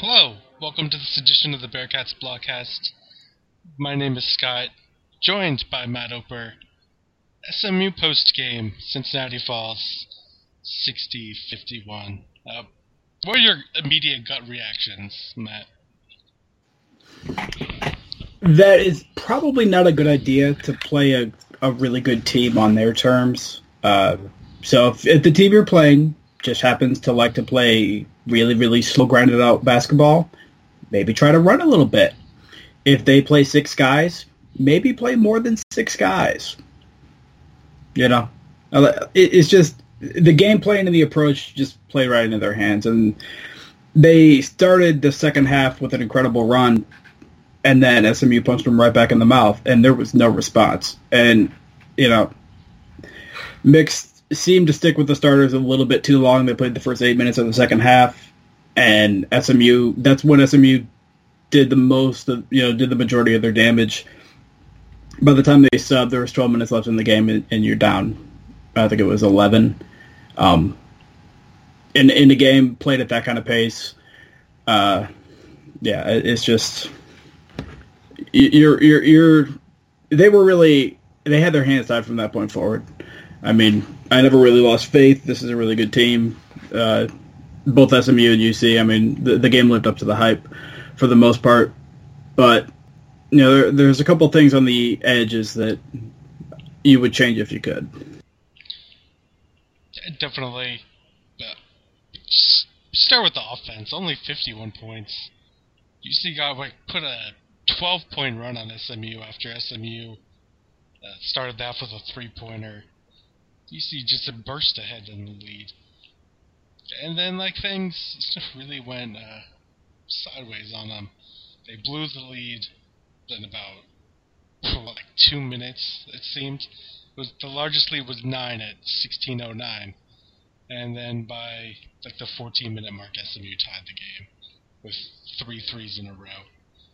Hello, welcome to this edition of the Bearcats Blogcast. My name is Scott, joined by Matt Oper. SMU post-game, Cincinnati Falls, 60-51. What are your immediate gut reactions, Matt? That is probably not a good idea to play a really good team on their terms. So if the team you're playing just happens to like to play really, really slow, grinded out basketball, maybe try to run a little bit. If they play six guys, maybe play more than six guys. You know, it's just the game plan and the approach just play right into their hands. And they started the second half with an incredible run, and then SMU punched them right back in the mouth, and there was no response. And, you know, Mix seemed to stick with the starters a little bit too long. They played the first 8 minutes of the second half, and SMU, that's when SMU did the most, did the majority of their damage. By the time they subbed, there was 12 minutes left in the game, and you're down. I think it was 11. In the game, played at that kind of pace. It's just they had their hands tied from that point forward. I mean, I never really lost faith. This is a really good team. Both SMU and UC, I mean, the game lived up to the hype for the most part. But, you know, there's a couple things on the edges that you would change if you could. Definitely. Start with the offense. Only 51 points. UC put a 12-point run on SMU after SMU started that with a three-pointer. UC just burst ahead in the lead. And then, things really went sideways on them. They blew the lead in about 2 minutes, it seemed. The largest lead was 9 at 16:09. And then by the 14-minute mark, SMU tied the game with 3 threes in a row.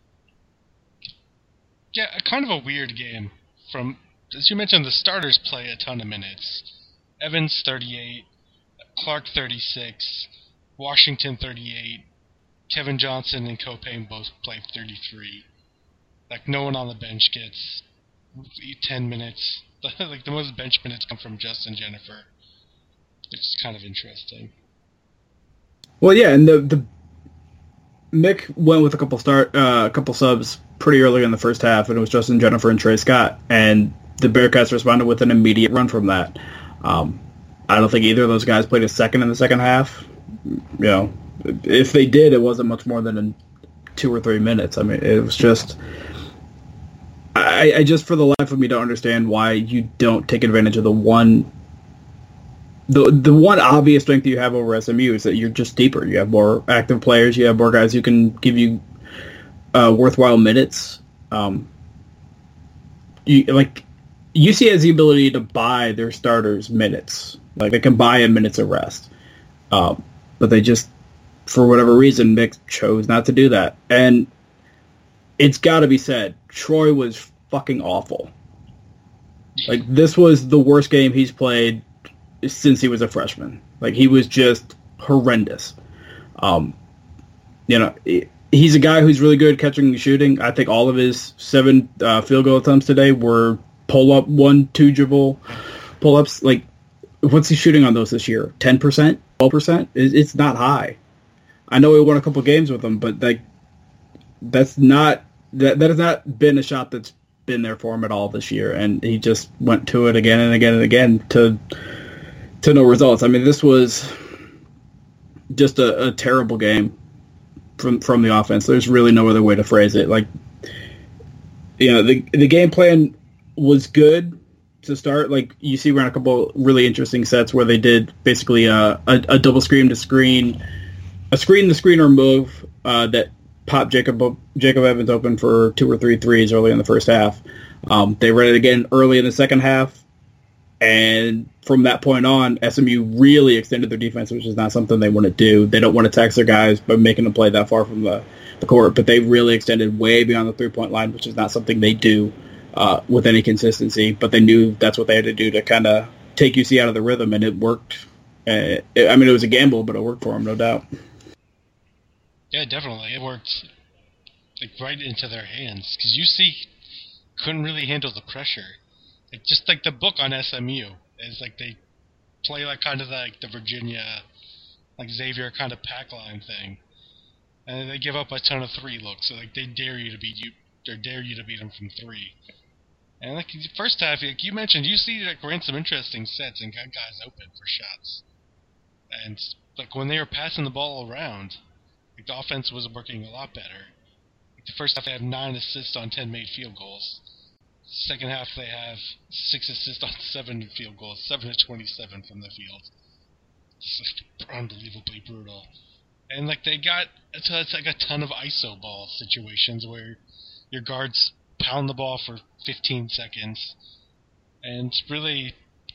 Yeah, kind of a weird game. As you mentioned, the starters play a ton of minutes. Evans, 38. Clark, 36. Washington, 38. Kevin Johnson and Kopane both play 33. No one on the bench gets 10 minutes. The most bench minutes come from Justin Jennifer. It's kind of interesting. Well, yeah, and the Mick went with a couple subs pretty early in the first half, and it was Justin Jennifer and Trey Scott, and the Bearcats responded with an immediate run from that. I don't think either of those guys played a second in the second half. You know, if they did, it wasn't much more than in 2 or 3 minutes. I mean, it was just... I just, for the life of me, don't understand why you don't take advantage of the one obvious strength you have over SMU is that you're just deeper. You have more active players. You have more guys who can give you worthwhile minutes. UC has the ability to buy their starters minutes. They can buy a minutes of rest. But they just, for whatever reason, Mick chose not to do that. And it's got to be said, Troy was fucking awful. This was the worst game he's played since he was a freshman. He was just horrendous. He's a guy who's really good at catching and shooting. I think all of his 7 field goal attempts today were pull-up, 1-2 dribble pull-ups. What's he shooting on those this year? 10%? 12%? It's not high. I know he won a couple games with them, but that has not been a shot that's been there for him at all this year, and he just went to it again and again and again to no results. I mean, this was just a terrible game from the offense. There's really no other way to phrase it. The game plan was good to start. UC ran a couple really interesting sets where they did basically a double screen to screen, a screen to screener move that popped Jacob Evans open for 2 or 3 threes early in the first half. They ran it again early in the second half, and from that point on, SMU really extended their defense, which is not something they want to do. They don't want to tax their guys by making them play that far from the court, but they really extended way beyond the three-point line, which is not something they do with any consistency. But they knew that's what they had to do to kind of take UC out of the rhythm, and it worked. It was a gamble, but it worked for them, no doubt. Yeah, definitely. It worked like right into their hands because UC couldn't really handle the pressure. Like just like the book on SMU is like they play like kind of like the Virginia, like Xavier kind of pack line thing, and they give up a ton of three looks. So like they dare you to beat you, or dare you to beat them from three. And like the first half, like you mentioned, UC like ran some interesting sets and got guys open for shots. And like when they were passing the ball around, like the offense was working a lot better. Like the first half, they have 9 assists on 10 made field goals. Second half, they have 6 assists on 7 field goals, 7 to 27 from the field. It's like unbelievably brutal. And like it's like a ton of ISO ball situations where your guards pound the ball for 15 seconds, and really,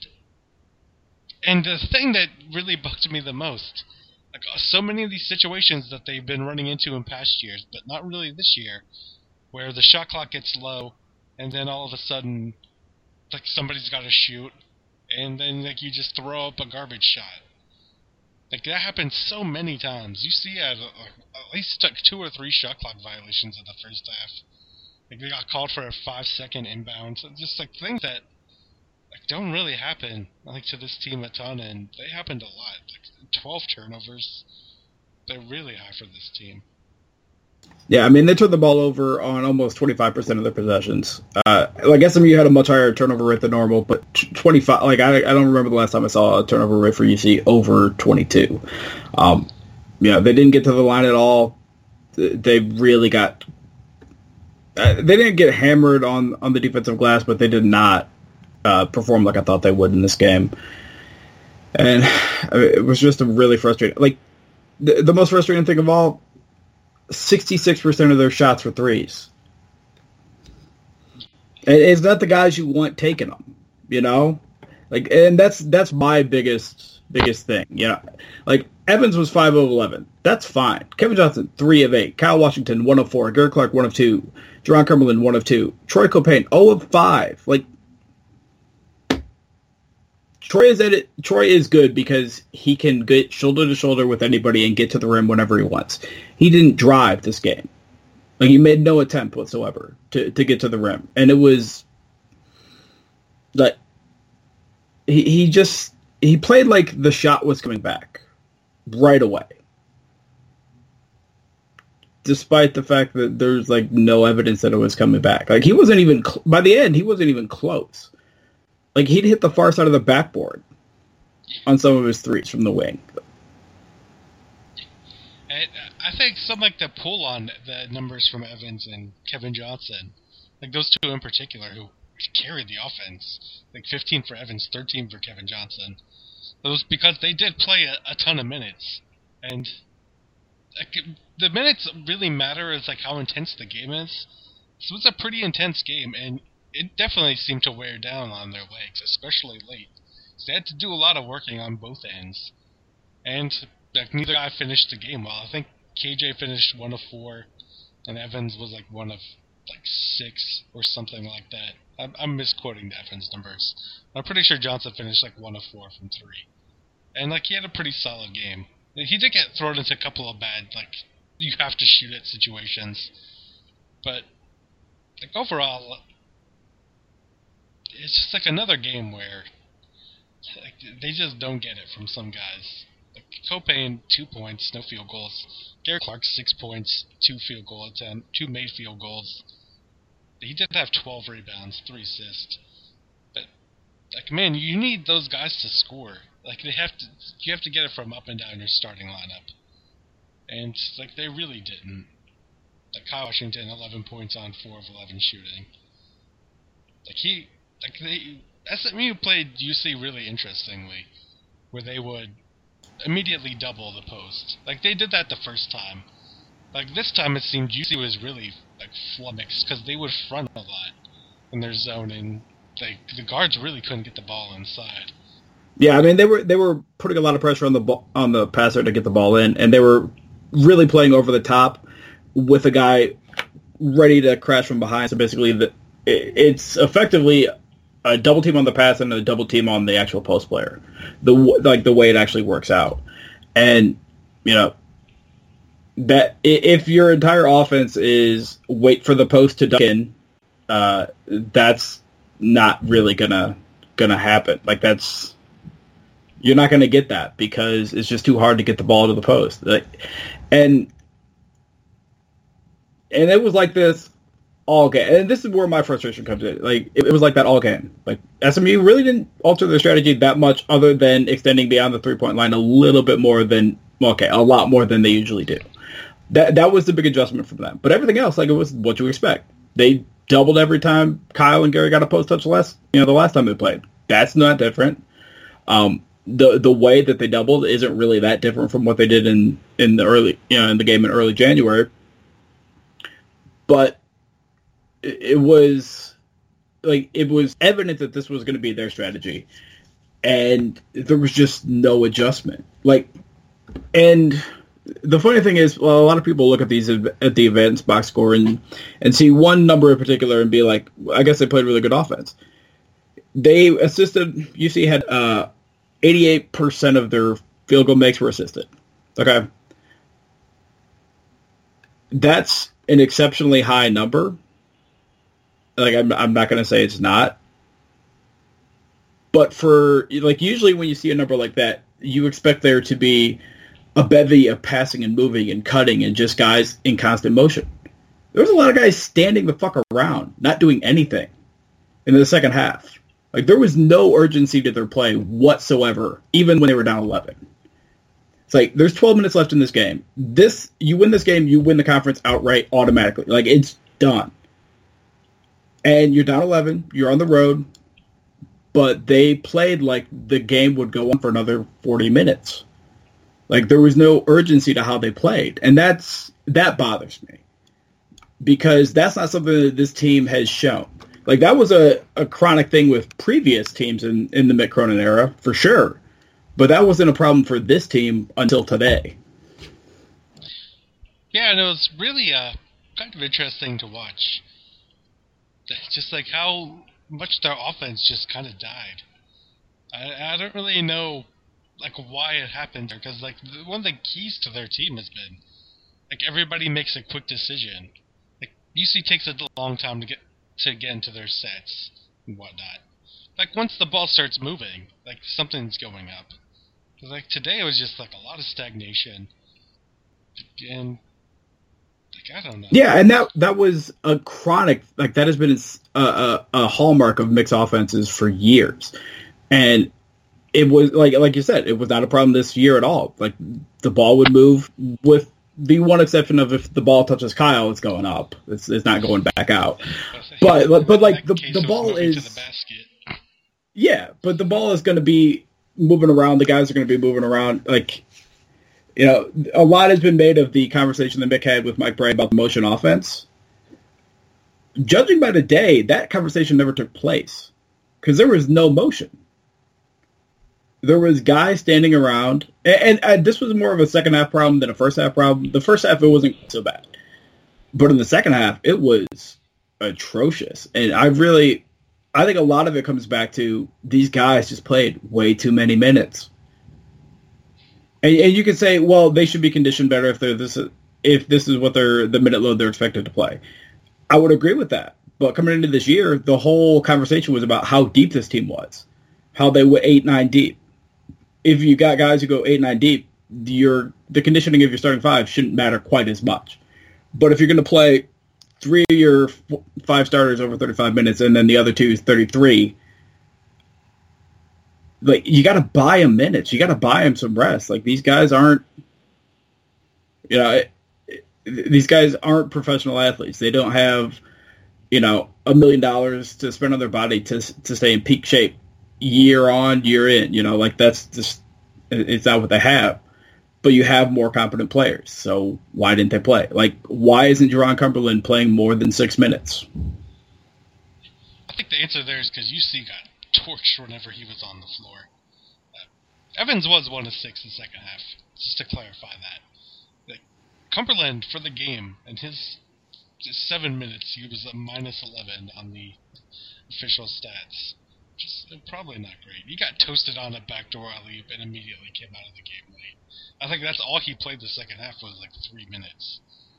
and the thing that really bugged me the most, like so many of these situations that they've been running into in past years, but not really this year, where the shot clock gets low, and then all of a sudden, like somebody's got to shoot, and then like you just throw up a garbage shot. Like that happens so many times. You see at least like 2 or 3 shot clock violations in the first half. Like they got called for a 5-second inbound. So just like things that like don't really happen like to this team a ton, and they happened a lot. Like 12 turnovers. They're really high for this team. Yeah, I mean, they turned the ball over on almost 25% of their possessions. Like SMU had a much higher turnover rate than normal, but 25. Like I don't remember the last time I saw a turnover rate for UC over 22. They didn't get to the line at all. They really got. They didn't get hammered on the defensive glass, but they did not perform like I thought they would in this game. And it was just a really frustrating. Like the most frustrating thing of all. 66% of their shots were threes. And it's not the guys you want taking them, you know? Like, and that's my biggest thing, you know? Like, Evans was 5 of 11. That's fine. Kevin Johnson, 3 of 8. Kyle Washington, 1 of 4. Garrett Clark, 1 of 2. Jerron Cumberland, 1 of 2. Troy Copain, 0 of 5. Like, Troy is good because he can get shoulder to shoulder with anybody and get to the rim whenever he wants. He didn't drive this game. Like, he made no attempt whatsoever to get to the rim. And it was like he played like the shot was coming back right away. Despite the fact that there's like no evidence that it was coming back. Like he wasn't even by the end, he wasn't even close. Like, he'd hit the far side of the backboard on some of his threes from the wing. I think some like the pull on the numbers from Evans and Kevin Johnson, like those two in particular, who carried the offense, like 15 for Evans, 13 for Kevin Johnson. It was because they did play a ton of minutes, and like, the minutes really matter as like how intense the game is. This was a pretty intense game, and it definitely seemed to wear down on their legs, especially late. So they had to do a lot of working on both ends. And like, neither guy finished the game well. I think KJ finished 1 of 4, and Evans was like 1 of 6 or something like that. I'm misquoting the Evans numbers. I'm pretty sure Johnson finished like 1 of 4 from 3. And like he had a pretty solid game. He did get thrown into a couple of bad, like, you have to shoot it situations. But like overall, it's just like another game where like, they just don't get it from some guys. Like Copain, 2 points, no field goals. Garrett Clark, 6 points, 2 field goal attempt, 2 made field goals. He did have 12 rebounds, 3 assists. But like, man, you need those guys to score. Like you have to get it from up and down your starting lineup. And like they really didn't. Like Kyle Washington, 11 points on 4 of 11 shooting. SMU played UC really interestingly, where they would immediately double the post. Like they did that the first time. Like this time it seemed UC was really like flummoxed because they would front a lot in their zone, and like the guards really couldn't get the ball inside. Yeah, I mean they were putting a lot of pressure on the passer to get the ball in, and they were really playing over the top with a guy ready to crash from behind. So basically, it's effectively a double team on the pass and a double team on the actual post player. The way it actually works out, and you know, that if your entire offense is wait for the post to duck in, that's not really gonna happen. Like you're not gonna get that because it's just too hard to get the ball to the post. And it was like this all game. And this is where my frustration comes in. Like it was like that all game. Like SMU really didn't alter their strategy that much, other than extending beyond the 3-point line a little bit more than a lot more than they usually do. That was the big adjustment from them. But everything else, like, it was what you expect. They doubled every time Kyle and Gary got a post touch the last time they played. That's not different. The way that they doubled isn't really that different from what they did in the early, in the game in early January. But it was evident that this was going to be their strategy, and there was just no adjustment. And the funny thing is, well, a lot of people look at the advanced box score and see one number in particular and be like, I guess they played really good offense. They assisted. UC had 88% of their field goal makes were assisted. Okay, that's an exceptionally high number. Like, I'm not going to say it's not, but for usually when you see a number like that, you expect there to be a bevy of passing and moving and cutting and just guys in constant motion. There was a lot of guys standing the fuck around, not doing anything in the second half. Like, there was no urgency to their play whatsoever, even when they were down 11. It's like, there's 12 minutes left in this game. You win this game, you win the conference outright automatically. Like, it's done. And you're down 11, you're on the road, but they played like the game would go on for another 40 minutes. Like, there was no urgency to how they played. And that bothers me. Because that's not something that this team has shown. Like, that was a chronic thing with previous teams in the Mick Cronin era, for sure. But that wasn't a problem for this team until today. Yeah, and it was really kind of interesting to watch. Just like how much their offense just kind of died. I don't really know why it happened, because one of the keys to their team has been everybody makes a quick decision. UC takes a long time to get into their sets and whatnot. Once the ball starts moving, something's going up. Because today it was just a lot of stagnation, and I don't know. Yeah, and that was a chronic, that has been a hallmark of Mick's offenses for years, and it was like you said, it was not a problem this year at all. The ball would move, with the one exception of if the ball touches Kyle, it's going up. It's not going back out. But the ball is to the basket. Yeah, but the ball is going to be moving around. The guys are going to be moving around. A lot has been made of the conversation that Mick had with Mike Brey about the motion offense. Judging by the day, that conversation never took place because there was no motion. There was guys standing around, and this was more of a second half problem than a first half problem. The first half, it wasn't so bad. But in the second half, it was atrocious. And I think a lot of it comes back to these guys just played way too many minutes. And you could say, well, they should be conditioned better if this is what the minute load they're expected to play. I would agree with that. But coming into this year, the whole conversation was about how deep this team was, how they went 8-9 deep. If you got guys who go 8-9 deep, the conditioning of your starting five shouldn't matter quite as much. But if you're going to play 3 of your 5 starters over 35 minutes and then the other 2 is 33, you got to buy them minutes. You got to buy them some rest. These guys aren't, these guys aren't professional athletes. They don't have, $1 million to spend on their body to stay in peak shape year on, year in. That's just, it's not what they have. But you have more competent players. So why didn't they play? Why isn't Jerron Cumberland playing more than 6 minutes? I think the answer there is because UC got torched whenever he was on the floor. Evans was 1 of 6 in the second half, just to clarify that. Cumberland, for the game, in his 7 minutes, he was a minus 11 on the official stats. Just probably not great. He got toasted on a backdoor alley-oop and immediately came out of the game late. I think that's all he played the second half was like 3 minutes.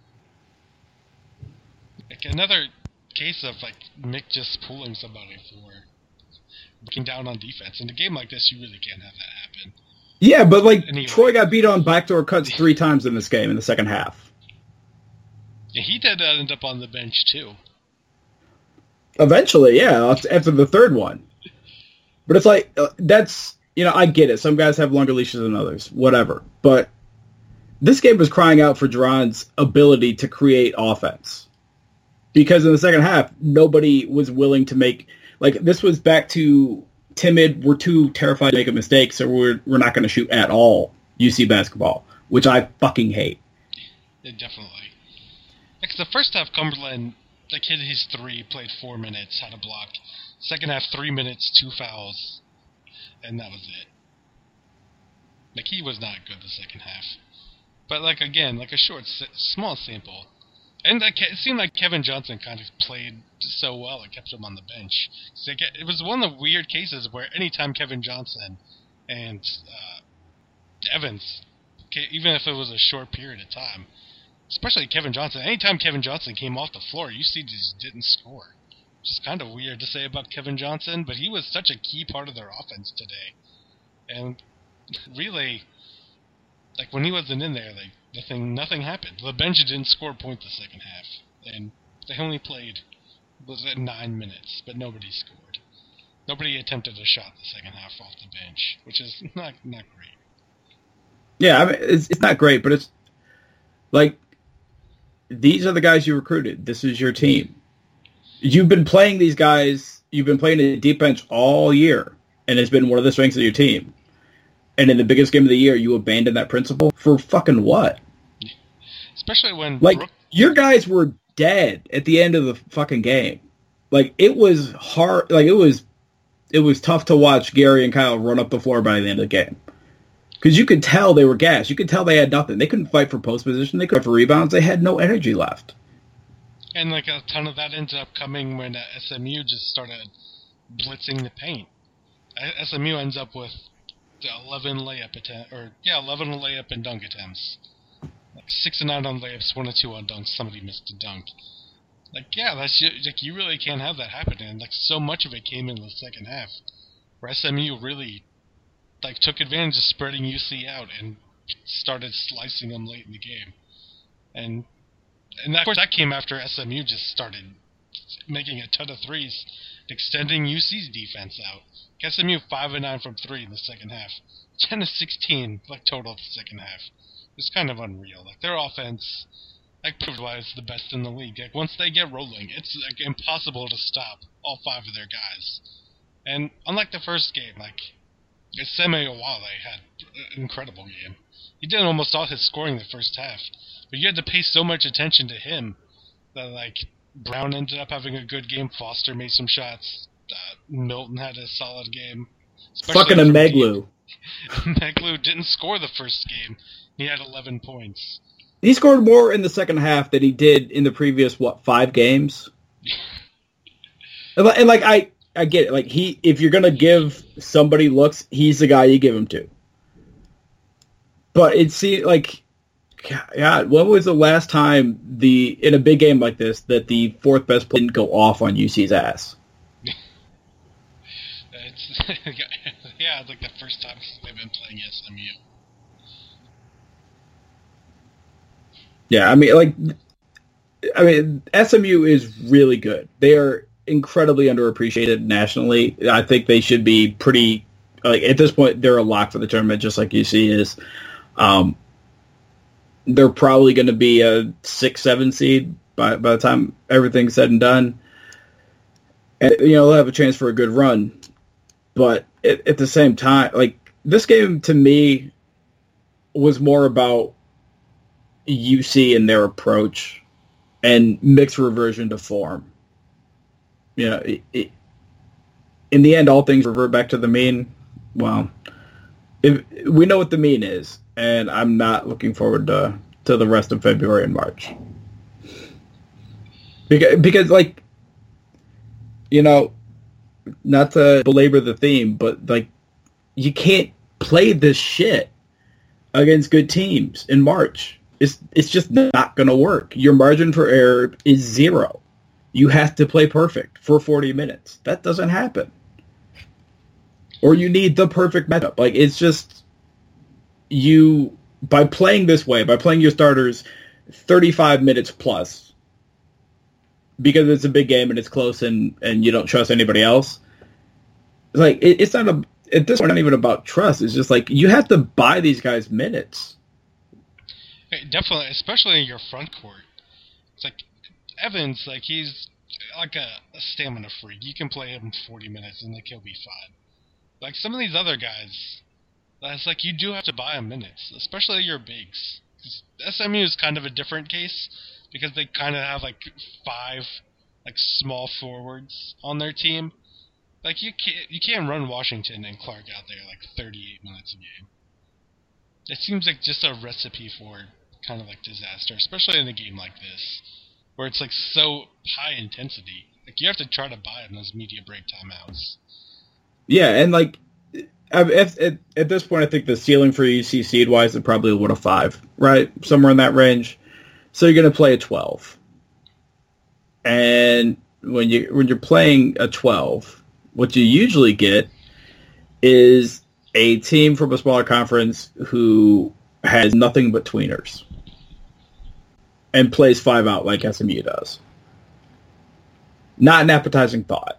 Like another case of like Mick just pulling somebody for looking down on defense. In a game like this, you really can't have that happen. Yeah, but like anyway, Troy got beat on backdoor cuts 3 times in this game in the second half. Yeah, he did end up on the bench too. Eventually, yeah, after the third one. But it's like, that's, I get it. Some guys have longer leashes than others, whatever. But this game was crying out for Duran's ability to create offense. Because in the second half, nobody was willing to make, like, this was back to timid, we're too terrified to make a mistake, so we're not going to shoot at all UC basketball, which I fucking hate. Yeah, definitely. Like, the first half, Cumberland, like, hit his 3, played 4 minutes, had a block. Second half, 3 minutes, 2 fouls, and that was it. Like, he was not good the second half. But, like, again, like a small sample. And it seemed like Kevin Johnson kind of played so well it kept him on the bench. So it was one of the weird cases where anytime Kevin Johnson and Evans, even if it was a short period of time, especially Kevin Johnson, anytime Kevin Johnson came off the floor, UC just didn't score. Which is kind of weird to say about Kevin Johnson, but he was such a key part of their offense today. And really, like when he wasn't in there, like nothing happened. The bench didn't score a point the second half, and they only played 9 minutes, but nobody scored. Nobody attempted a shot the second half off the bench, which is not great. Yeah, I mean, it's not great, but it's like these are the guys you recruited. This is your team. You've been playing these guys. You've been playing a deep bench all year, and it's been one of the strengths of your team. And in the biggest game of the year, you abandon that principle for fucking what? Especially when your guys were dead at the end of the fucking game. Like it was hard. Like it was tough to watch Gary and Kyle run up the floor by the end of the game because you could tell they were gassed. You could tell they had nothing. They couldn't fight for post position. They couldn't fight for rebounds. They had no energy left. And like a ton of that ended up coming when SMU just started blitzing the paint. SMU ends up with 11 layup and dunk attempts. Like 6 and 9 on layups, 1 or 2 on dunks. Somebody missed a dunk. Like that's like you really can't have that happen. And like so much of it came in the second half, where SMU really like took advantage of spreading UC out and started slicing them late in the game. And of course that came after SMU just started making a ton of threes, extending UC's defense out. SMU 5 and 9 from 3 in the second half, 10 to 16 like total of the second half. It's kind of unreal. Like their offense, like proved why it's the best in the league. Like once they get rolling, it's like impossible to stop all 5 of their guys. And unlike the first game, like Seme Owale had an incredible game. He did almost all his scoring the first half, but you had to pay so much attention to him that like Brown ended up having a good game. Foster made some shots. Milton had a solid game. Fucking a Meglu. Meglu didn't score the first game. He had 11 points. He scored more in the second half than he did in the previous, 5 games? and like, I get it. Like, if you're going to give somebody looks, he's the guy you give him to. But it seemed like, God, when was the last time in a big game like this that the 4th best player didn't go off on UC's ass? Yeah, it's like the first time they've been playing SMU. Yeah, I mean, SMU is really good. They are incredibly underappreciated nationally. I think they should be pretty, like, at this point, they're a lock for the tournament, just like UC is. They're probably going to be a 6-7 seed by the time everything's said and done. And, they'll have a chance for a good run. But at the same time, like, this game to me was more about UC and their approach and Mick's reversion to form. In the end, all things revert back to the mean. Well, we know what the mean is, and I'm not looking forward to the rest of February and March. Because like, not to belabor the theme, but like, you can't play this shit. against good teams in March. It's just not going to work. Your margin for error is 0. You have to play perfect for 40 minutes. That doesn't happen. Or you need the perfect matchup. Like, it's just, you, by playing this way, by playing your starters 35 minutes plus, because it's a big game and it's close and you don't trust anybody else, like, it's not at this point not even about trust. It's just like, you have to buy these guys minutes. Definitely, especially in your front court. It's like, Evans, like, he's like a stamina freak. You can play him 40 minutes and, like, he'll be fine. Like, some of these other guys, it's like, you do have to buy them minutes, especially your bigs. SMU is kind of a different case, because they kind of have, like, 5, like, small forwards on their team. Like, you can't run Washington and Clark out there, like, 38 minutes a game. It seems like just a recipe for kind of, like, disaster, especially in a game like this, where it's, like, so high intensity. Like, you have to try to buy them those media break timeouts. Yeah, and, like, at this point, I think the ceiling for UC seed-wise is probably a 5, right? Somewhere in that range. So you're going to play a 12. And when you're playing a 12, what you usually get is a team from a smaller conference who has nothing but tweeners and plays 5 out like SMU does. Not an appetizing thought.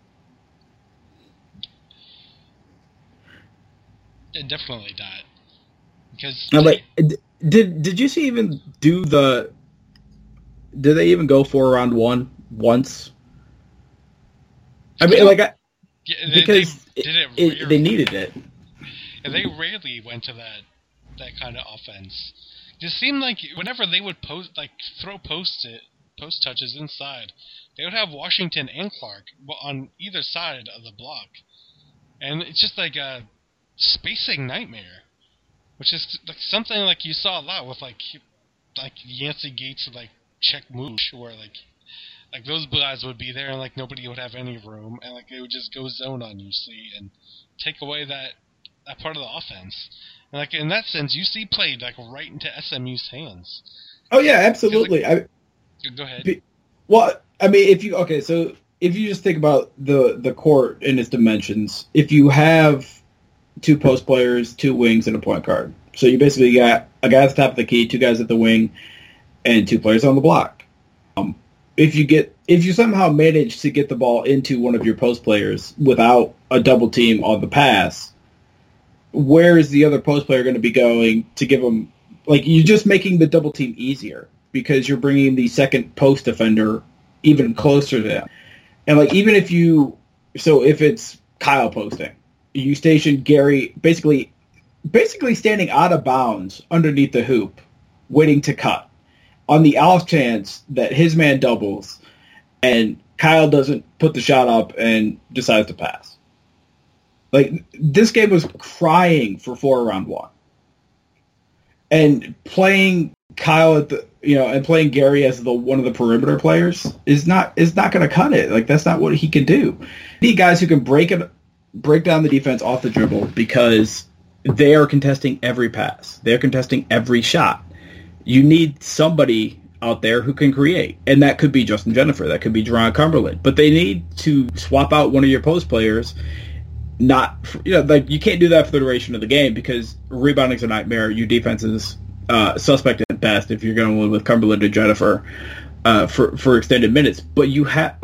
Yeah, definitely not. Because like, did you see even do the? Did they even go for round 1 once? I mean, like, because they needed it. And they rarely went to that kind of offense. It seemed like whenever they would throw post touches inside, they would have Washington and Clark on either side of the block, and it's just like a spacing nightmare, which is like something like you saw a lot with like Yancey Gates and like Czech Moosh, where like those guys would be there and like nobody would have any room, and like they would just go zone on UC and take away that part of the offense. And like in that sense, UC played like right into SMU's hands. Oh yeah, absolutely. Go ahead. Well, I mean, if you just think about the court in its dimensions, if you have 2 post players, 2 wings, and a point guard, so you basically got a guy at the top of the key, 2 guys at the wing, and 2 players on the block. If you somehow manage to get the ball into one of your post players without a double team on the pass, where is the other post player going to be going to give them? Like, you're just making the double team easier because you're bringing the second post defender even closer to them. And like, even if it's Kyle posting, you station Gary basically standing out of bounds underneath the hoop, waiting to cut, on the off chance that his man doubles and Kyle doesn't put the shot up and decides to pass. Like, this game was crying for 4 round 1. And playing Kyle and playing Gary as one of the perimeter players is not going to cut it. Like, that's not what he can do. You need guys who can break down the defense off the dribble, because they are contesting every pass. They're contesting every shot. You need somebody out there who can create. And that could be Justin Jennifer. That could be Jerron Cumberland. But they need to swap out one of your post players. You can't do that for the duration of the game, because rebounding's a nightmare. Your defense is suspect at best if you're going with Cumberland and Jennifer for extended minutes. But you got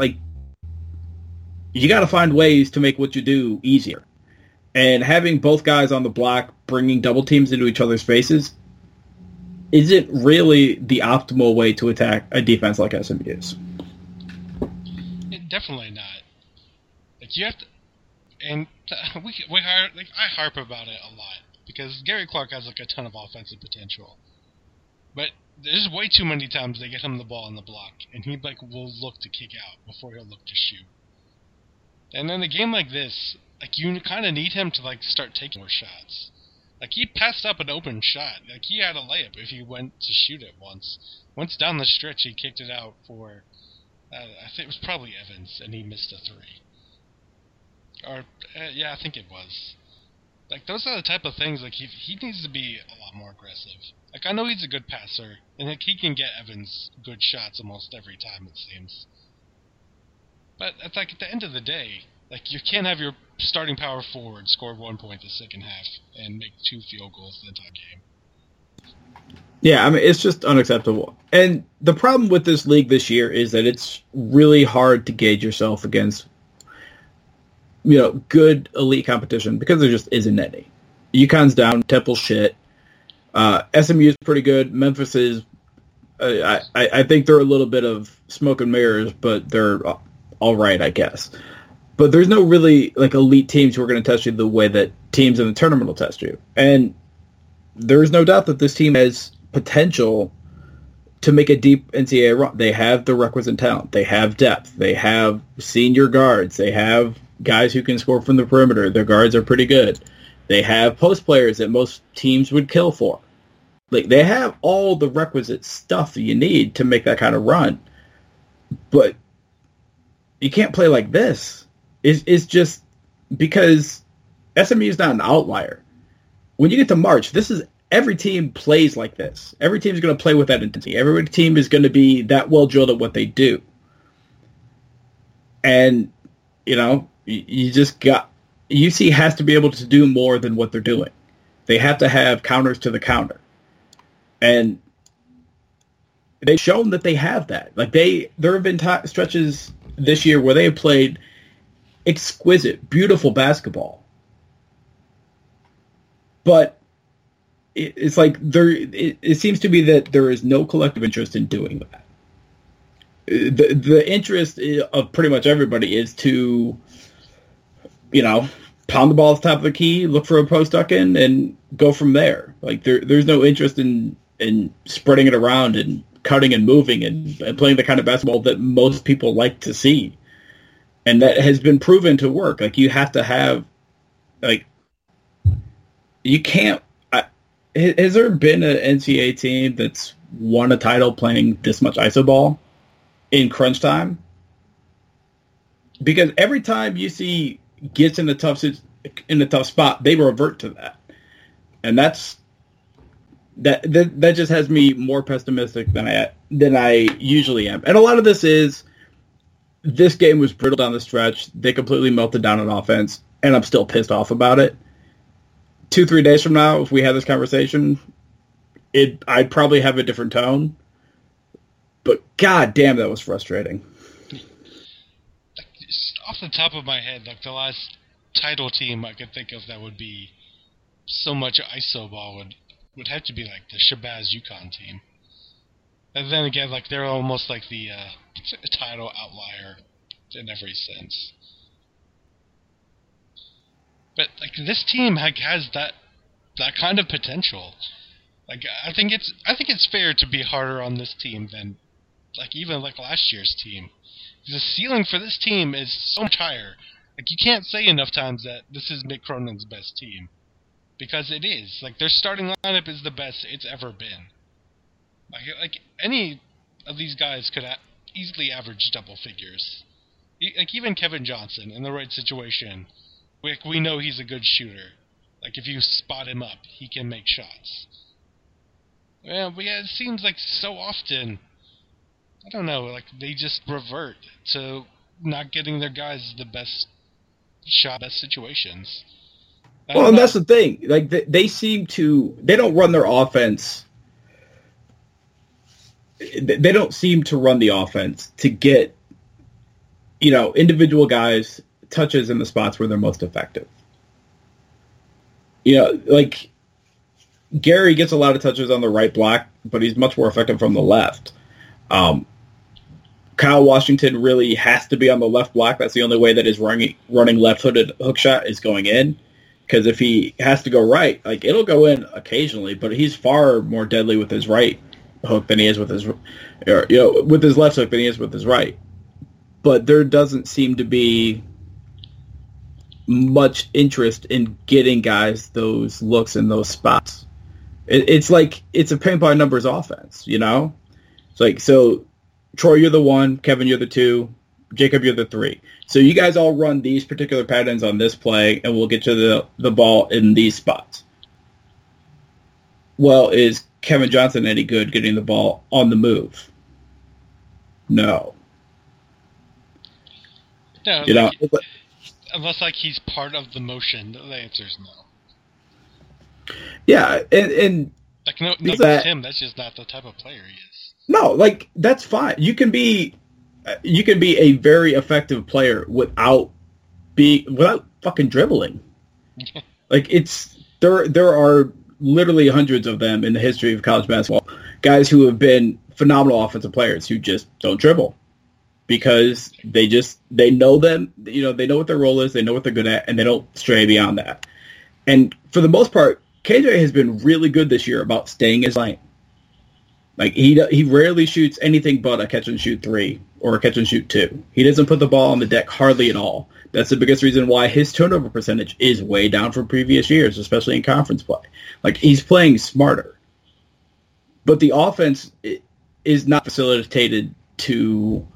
to find ways to make what you do easier. And having both guys on the block bringing double teams into each other's faces isn't really the optimal way to attack a defense like SMU's. Definitely not. Like, you have to, and I harp about it a lot, because Gary Clark has like a ton of offensive potential, but there's way too many times they get him the ball on the block, and he will look to kick out before he'll look to shoot. And in a game like this, like, you kind of need him to start taking more shots. Like, he passed up an open shot. Like, he had a layup if he went to shoot it once. Once down the stretch, he kicked it out for, I think it was probably Evans, and he missed a 3. Or, yeah, I think it was. Like, those are the type of things, like, he needs to be a lot more aggressive. Like, I know he's a good passer, and like, he can get Evans good shots almost every time, it seems. But it's like, at the end of the day, like, you can't have your starting power forward score 1 point the second half and make 2 field goals the entire game. Yeah, I mean, it's just unacceptable. And the problem with this league this year is that it's really hard to gauge yourself against, good elite competition because there just isn't any. UConn's down, Temple's shit. SMU is pretty good. Memphis is, I think they're a little bit of smoke and mirrors, but they're all right, I guess. But there's no really like elite teams who are going to test you the way that teams in the tournament will test you. And there's no doubt that this team has potential to make a deep NCAA run. They have the requisite talent. They have depth. They have senior guards. They have guys who can score from the perimeter. Their guards are pretty good. They have post players that most teams would kill for. Like, they have all the requisite stuff that you need to make that kind of run. But you can't play like this. It's just because SMU is not an outlier. When you get to March, every team plays like this. Every team is going to play with that intensity. Every team is going to be that well drilled at what they do. And, you just got... UC has to be able to do more than what they're doing. They have to have counters to the counter. And they've shown that they have that. Like, there have been stretches this year where they have played exquisite, beautiful basketball. But it's like it seems to be that there is no collective interest in doing that. The interest of pretty much everybody is to, pound the ball at the top of the key, look for a post duck in, and go from there. Like, there's no interest in spreading it around and cutting and moving and playing the kind of basketball that most people like to see. And that has been proven to work. Like, you have to have, like, you can't... has there been an NCAA team that's won a title playing this much iso ball in crunch time? Because every time UC gets in a tough spot, they revert to that, and that just has me more pessimistic than I usually am. And a lot of this game was brutal down the stretch. They completely melted down on offense, and I'm still pissed off about it. 2-3 days from now, if we had this conversation, I'd probably have a different tone. But god damn, that was frustrating. Just off the top of my head, like, the last title team I could think of that would be so much iso ball would have to be like the Shabazz UConn team. And then again, like, they're almost like the title outlier in every sense. But like, this team has that kind of potential. Like, I think it's fair to be harder on this team than like even like last year's team. The ceiling for this team is so much higher. Like, you can't say enough times that this is Mick Cronin's best team, because it is. Like, their starting lineup is the best it's ever been. Like any of these guys could easily average double figures. Like, even Kevin Johnson, in the right situation, we know he's a good shooter. Like, if you spot him up, he can make shots. Well, but yeah, it seems like so often, I don't know, like, they just revert to not getting their guys the best shot, best situations. Well, and that's the thing. Like, they don't run their offense. They don't seem to run the offense to get, individual guys touches in the spots where they're most effective. Like, Gary gets a lot of touches on the right block, but he's much more effective from the left. Kyle Washington really has to be on the left block. That's the only way that his running left-footed hook shot is going in. Because if he has to go right, like, it'll go in occasionally, but he's far more deadly with his right hook than he is with his, with his left hook than he is with his right. But there doesn't seem to be much interest in getting guys those looks in those spots. It's like, it's a paint by numbers offense, It's like, so Troy, you're the 1, Kevin, you're the 2, Jacob, you're the 3. So you guys all run these particular patterns on this play, and we'll get you the ball in these spots. Well, is Kevin Johnson any good getting the ball on the move? No. No, you know, unless like he's part of the motion, the answer is no. Yeah, and like no that, him. That's just not the type of player he is. No, like that's fine. You can be a very effective player without fucking dribbling. Like there are literally hundreds of them in the history of college basketball. Guys who have been phenomenal offensive players who just don't dribble because they know them. You know, they know what their role is. They know what they're good at, and they don't stray beyond that. And for the most part, KJ has been really good this year about staying in his lane. Like he rarely shoots anything but a catch and shoot 3 or a catch and shoot 2. He doesn't put the ball on the deck hardly at all. That's the biggest reason why his turnover percentage is way down from previous years, especially in conference play. Like he's playing smarter. But the offense is not facilitated to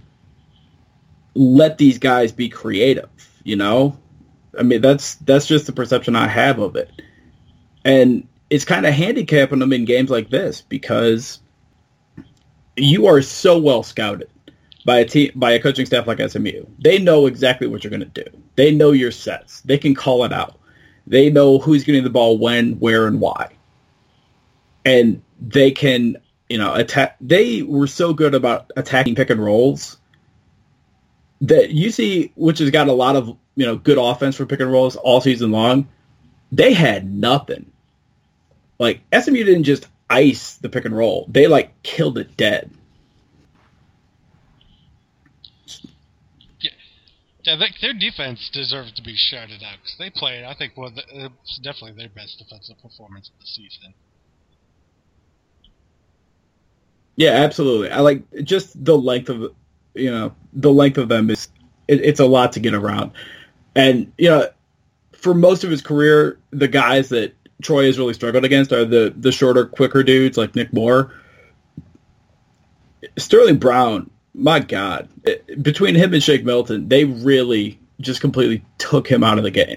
let these guys be creative, you know? I mean, that's just the perception I have of it. And it's kind of handicapping them in games like this because you are so well scouted by a coaching staff like SMU. They know exactly what you're going to do. They know your sets. They can call it out. They know who's getting the ball when, where, and why. And they can, you know, attack. They were so good about attacking pick and rolls that UC, which has got a lot of, you know, good offense for pick and rolls all season long, they had nothing. Like, SMU didn't just ice the pick and roll. They, like, killed it dead. Yeah, their defense deserves to be shouted out because they played, I think, it's definitely their best defensive performance of the season. Yeah, absolutely. I like just the length of, you know, the length of them is, it's a lot to get around. And, you know, for most of his career, the guys that Troy has really struggled against are the shorter, quicker dudes like Nick Moore. Sterling Brown, my God. Between him and Shake Milton, they really just completely took him out of the game.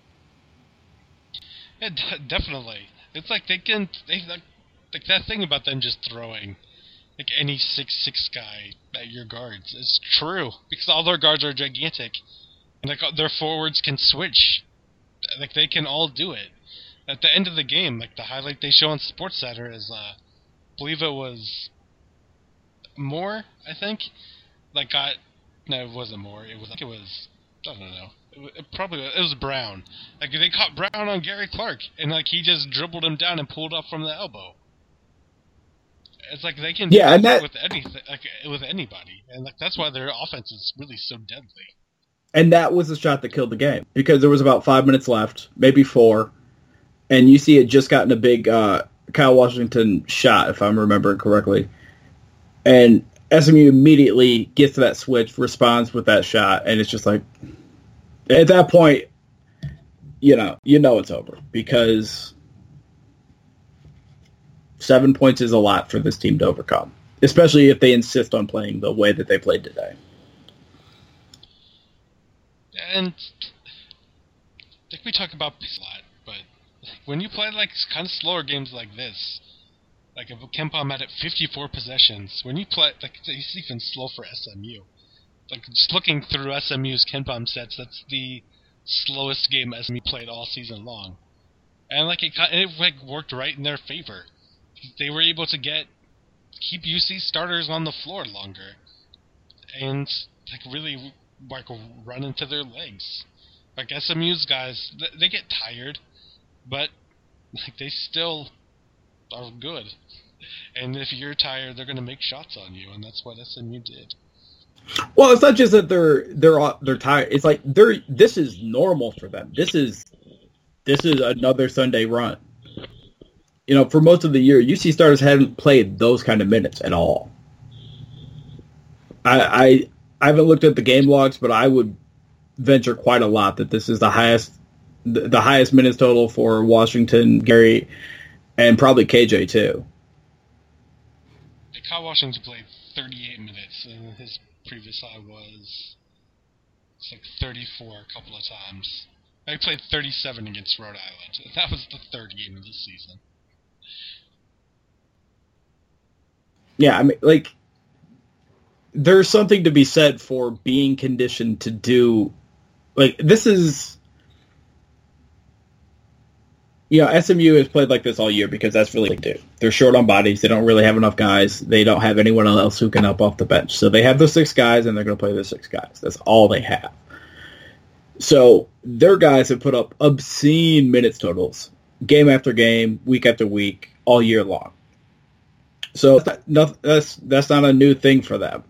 Yeah, definitely. It's like they like that thing about them just throwing like any 6'6" guy at your guards. It's true because all their guards are gigantic, and like their forwards can switch. Like they can all do it. At the end of the game, like the highlight they show on SportsCenter is, I believe it was Moore. I think, like no, it wasn't Moore. It was I don't know. It was Brown. Like they caught Brown on Gary Clark, and like he just dribbled him down and pulled up from the elbow. It's like they can do that with anything, like with anybody, and like that's why their offense is really so deadly. And that was the shot that killed the game because there was about 5 minutes left, maybe 4, and UC had just gotten a big Kyle Washington shot, if I'm remembering correctly, and SMU immediately gets to that switch, responds with that shot, and it's just like, at that point, you know it's over because 7 points is a lot for this team to overcome, especially if they insist on playing the way that they played today. And like we talk about this a lot, but when you play like kind of slower games like this, like if KenPom had 54 possessions, when you play like it's even slow for SMU. Like just looking through SMU's KenPom sets, that's the slowest game SMU played all season long, and like it like worked right in their favor. They were able to keep UC starters on the floor longer, and like really like run into their legs. Like SMU's guys, they get tired, but like they still are good. And if you're tired, they're going to make shots on you, and that's what SMU did. Well, it's not just that they're tired. It's like this is normal for them. This is another Sunday run. You know, for most of the year, UC starters hadn't played those kind of minutes at all. I haven't looked at the game logs, but I would venture quite a lot that this is the highest minutes total for Washington, Gary, and probably KJ too. Kyle Washington played 38 minutes, and his previous high was it's like 34 a couple of times. I played 37 against Rhode Island. That was the third game of the season. Yeah, I mean, like, there's something to be said for being conditioned to do, like, this is, SMU has played like this all year because that's really what they do. They're short on bodies. They don't really have enough guys. They don't have anyone else who can help off the bench. So they have the 6 guys, and they're going to play the 6 guys. That's all they have. So their guys have put up obscene minutes totals, game after game, week after week, all year long. So that's not a new thing for them.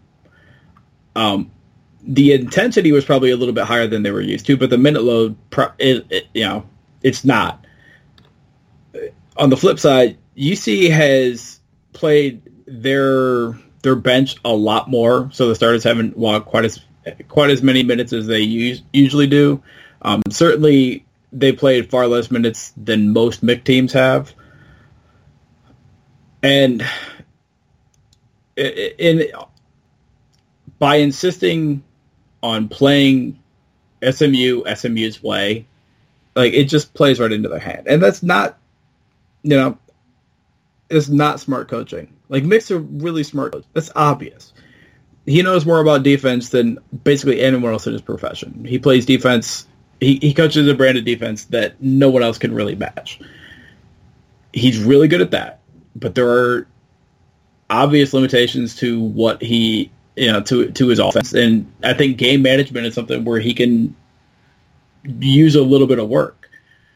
The intensity was probably a little bit higher than they were used to, but the minute load, it's not. On the flip side, UC has played their bench a lot more, so the starters haven't walked quite as many minutes as they usually do. Certainly, they played far less minutes than most MIC teams have, and by insisting on playing SMU's way, like, it just plays right into their hand, and that's not. It's not smart coaching. Like, Mick's a really smart coach. That's obvious. He knows more about defense than basically anyone else in his profession. He plays defense. He coaches a brand of defense that no one else can really match. He's really good at that. But there are obvious limitations to what he, to his offense. And I think game management is something where he can use a little bit of work.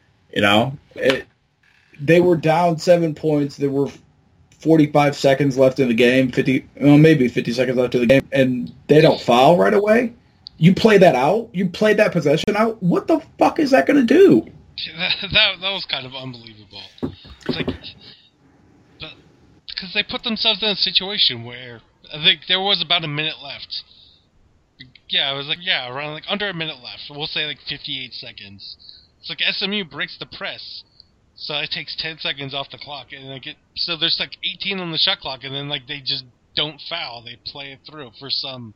They were down 7 points. There were 45 seconds left in the game, maybe 50 seconds left in the game, and they don't foul right away. You play that out. You play that possession out. What the fuck is that going to do? That was kind of unbelievable. It's like, because they put themselves in a situation where I think there was about a minute left. Yeah, it was around under a minute left. We'll say 58 seconds. It's like SMU breaks the press. So it takes 10 seconds off the clock, and so there's 18 on the shot clock, and then they just don't foul. They play it through for some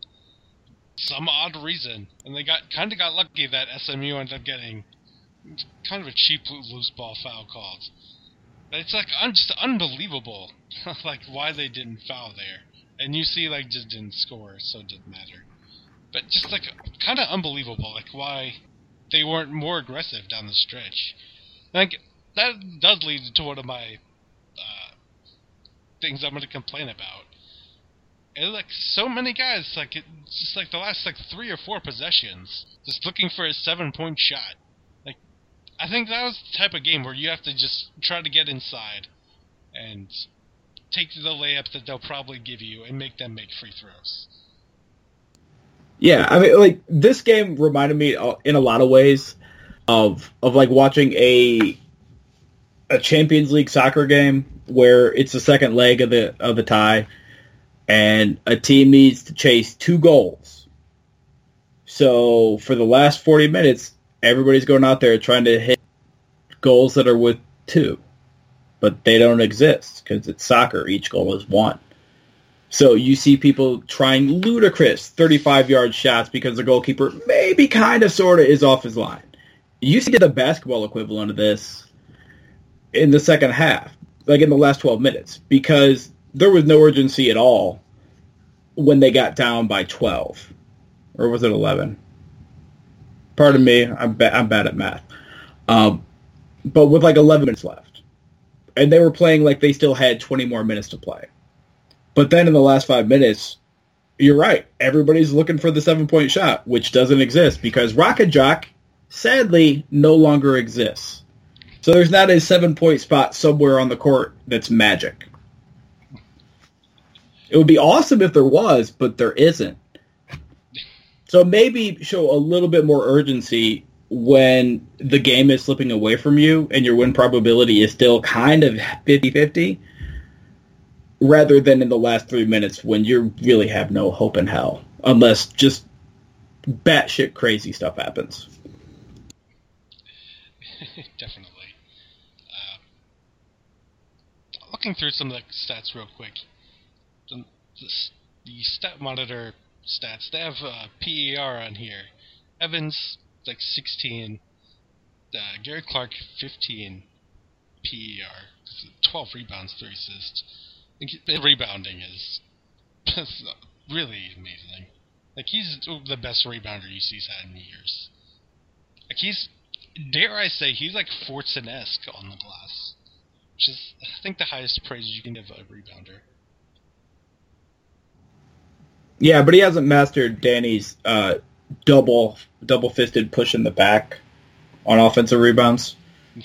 odd reason, and they got lucky that SMU ended up getting kind of a cheap loose ball foul called. But it's just unbelievable, why they didn't foul there, and UC just didn't score, so it didn't matter. But just kind of unbelievable, why they weren't more aggressive down the stretch. That does lead to one of my things I'm going to complain about. And so many guys, it's just the last 3 or 4 possessions, just looking for a 7-point shot. I think that was the type of game where you have to just try to get inside and take the layups that they'll probably give you and make them make free throws. Yeah, I mean, this game reminded me in a lot of ways of watching a Champions League soccer game where it's the second leg of the tie, and a team needs to chase 2 goals. So for the last 40 minutes, everybody's going out there trying to hit goals that are with 2, but they don't exist because it's soccer. Each goal is 1. So you see people trying ludicrous 35-yard shots because the goalkeeper maybe kind of sort of is off his line. You see the basketball equivalent of this in the second half, in the last 12 minutes, because there was no urgency at all when they got down by 12. Or was it 11? Pardon me, I'm bad at math. But with 11 minutes left. And they were playing like they still had 20 more minutes to play. But then in the last 5 minutes, you're right, everybody's looking for the 7-point shot, which doesn't exist because Rocket Jock, sadly, no longer exists. So there's not a 7-point spot somewhere on the court that's magic. It would be awesome if there was, but there isn't. So maybe show a little bit more urgency when the game is slipping away from you and your win probability is still kind of 50-50, rather than in the last 3 minutes when you really have no hope in hell, unless just batshit crazy stuff happens. Definitely. Looking through some of the stats real quick. The stat monitor stats. They have PER on here. Evans, 16. Gary Clark, 15 PER. 12 rebounds, 3 assists. The rebounding is really amazing. He's the best rebounder UC's had in years. He's, dare I say, he's Fortson-esque on the glass. Which is, I think, the highest praise you can give a rebounder. Yeah, but he hasn't mastered Danny's double-fisted push in the back on offensive rebounds.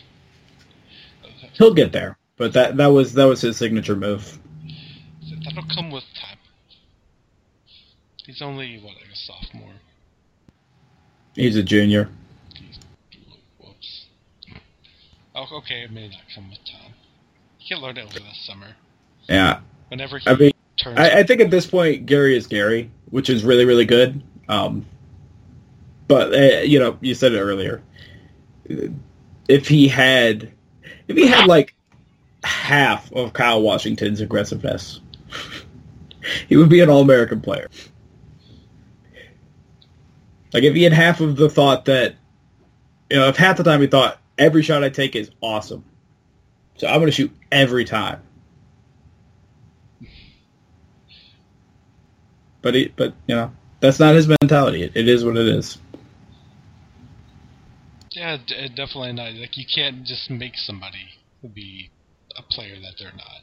He'll get there, but that was his signature move. That'll come with time. He's only, a sophomore? He's a junior. Whoops. Oh, okay, it may not come with time. He'll learn it over the summer. Yeah. Whenever he turns... I think at this point, Gary is Gary, which is really, really good. But, you said it earlier. If he had half of Kyle Washington's aggressiveness, he would be an All-American player. If he had half of the thought that, if half the time he thought, every shot I take is awesome, so I'm going to shoot every time. But that's not his mentality. It is what it is. Yeah, definitely not. You can't just make somebody be a player that they're not.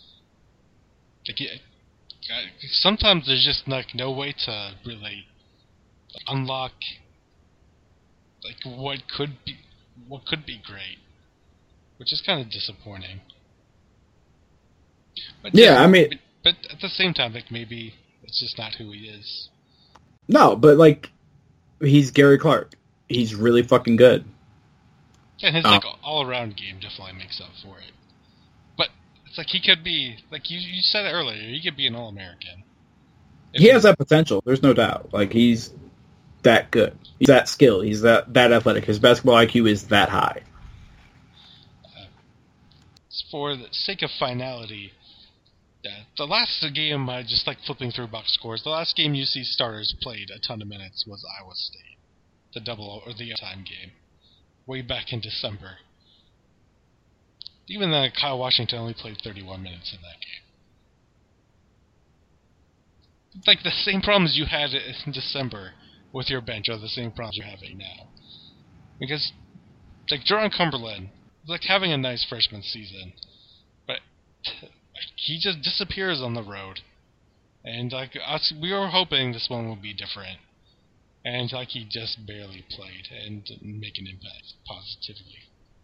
Sometimes there's just no way to really unlock what could be great, which is kind of disappointing. But but at the same time, maybe it's just not who he is. No, but he's Gary Clark. He's really fucking good. And his all-around game definitely makes up for it. But it's he could be, you said it earlier, he could be an All-American. He has that potential, there's no doubt. He's that good. He's that skilled. He's that athletic. His basketball IQ is that high. For the sake of finality, the last game, just flipping through box scores, the last game UC starters played a ton of minutes was Iowa State. The time game. Way back in December. Even then, Kyle Washington only played 31 minutes in that game. The same problems you had in December with your bench are the same problems you're having now. Because, Jerron Cumberland, having a nice freshman season, but he just disappears on the road. And, we were hoping this one would be different. And, he just barely played and didn't make an impact positively.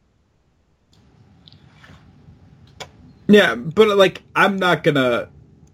Yeah, but, I'm not gonna...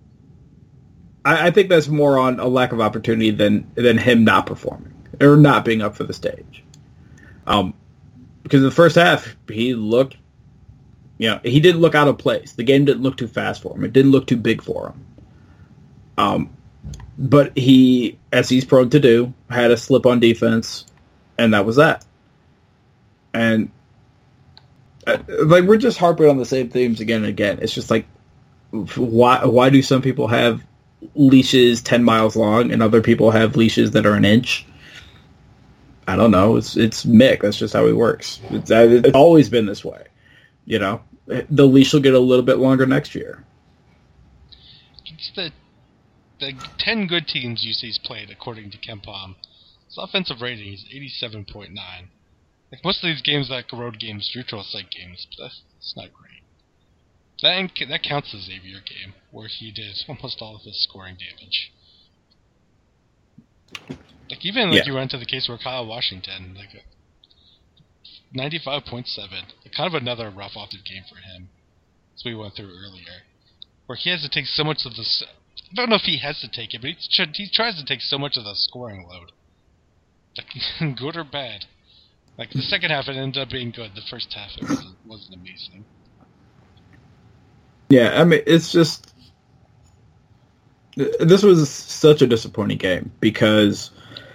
I think that's more on a lack of opportunity than him not performing or not being up for the stage. Because in the first half, he looked, he didn't look out of place. The game didn't look too fast for him. It didn't look too big for him. But he, as he's prone to do, had a slip on defense, and that was that. And we're just harping on the same themes again and again. It's just why do some people have leashes 10 miles long and other people have leashes that are an inch? I don't know. It's Mick. That's just how he works. It's always been this way. The leash will get a little bit longer next year. It's the 10 good teams UC's played, according to KenPom. His offensive rating is 87.9. Most of these games road games, neutral site games, but that's not great. That counts the Xavier game, where he did almost all of his scoring damage. Even you run to the case where Kyle Washington, 95.7, kind of another rough offensive game for him, as we went through earlier, where he has to take so much of the... I don't know if he has to take it, but he tries to take so much of the scoring load. Good or bad. The second half it ended up being good. The first half it wasn't amazing. Yeah, it's just... This was such a disappointing game because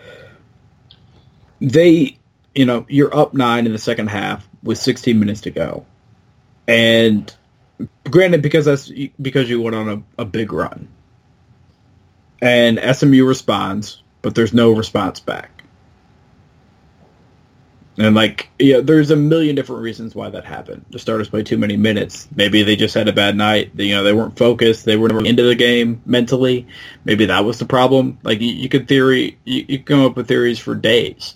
you're up 9 in the second half with 16 minutes to go. And granted, because you went on a big run. and SMU responds, but there's no response back. And, there's a million different reasons why that happened. The starters played too many minutes. Maybe they just had a bad night. They weren't focused. They were never into the game mentally. Maybe that was the problem. You could come up with theories for days.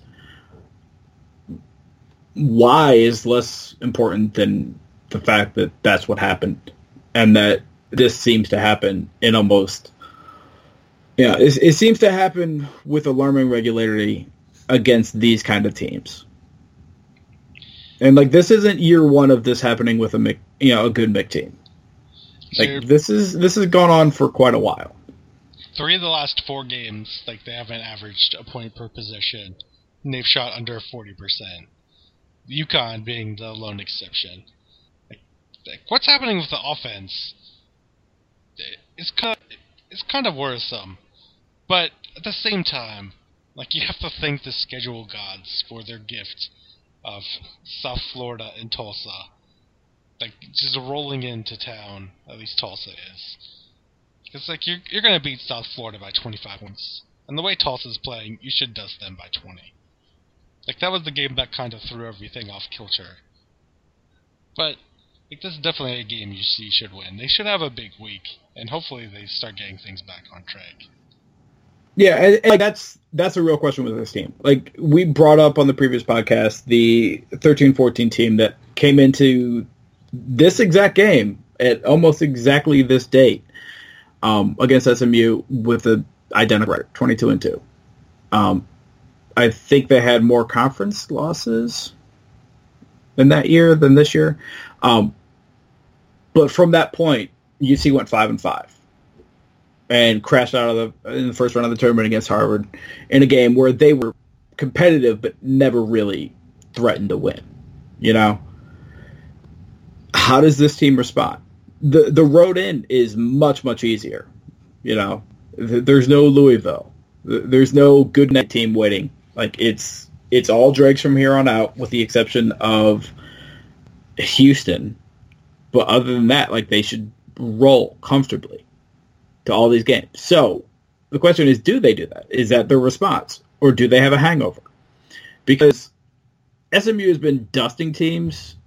Why is less important than the fact that that's what happened, and that this seems to happen in almost... it seems to happen with alarming regularity against these kind of teams. And this isn't year one of this happening with a good MIC team. This has gone on for quite a while. 3 of the last 4 games, they haven't averaged a point per possession, and they've shot under 40%. UConn being the lone exception. What's happening with the offense? It's kind of worrisome, but at the same time, you have to thank the schedule gods for their gift of South Florida and Tulsa. Just rolling into town, at least Tulsa is. Because, you're going to beat South Florida by 25 points. And the way Tulsa's playing, you should dust them by 20. That was the game that kind of threw everything off kilter. But, this is definitely a game UC should win. They should have a big week, and hopefully they start getting things back on track. Yeah, and that's a real question with this team. We brought up on the previous podcast the 13-14 team that came into this exact game at almost exactly this date against SMU with an identical record, 22-2. I think they had more conference losses in that year than this year. But from that point, UC went 5-5. And crashed out in the first round of the tournament against Harvard in a game where they were competitive but never really threatened to win. How does this team respond? The road in is much, much easier. There's no Louisville. There's no good net team waiting. It's all dregs from here on out, with the exception of Houston. But other than that, they should roll comfortably to all these games. So the question is, do they do that? Is that their response? Or do they have a hangover? Because SMU has been dusting teams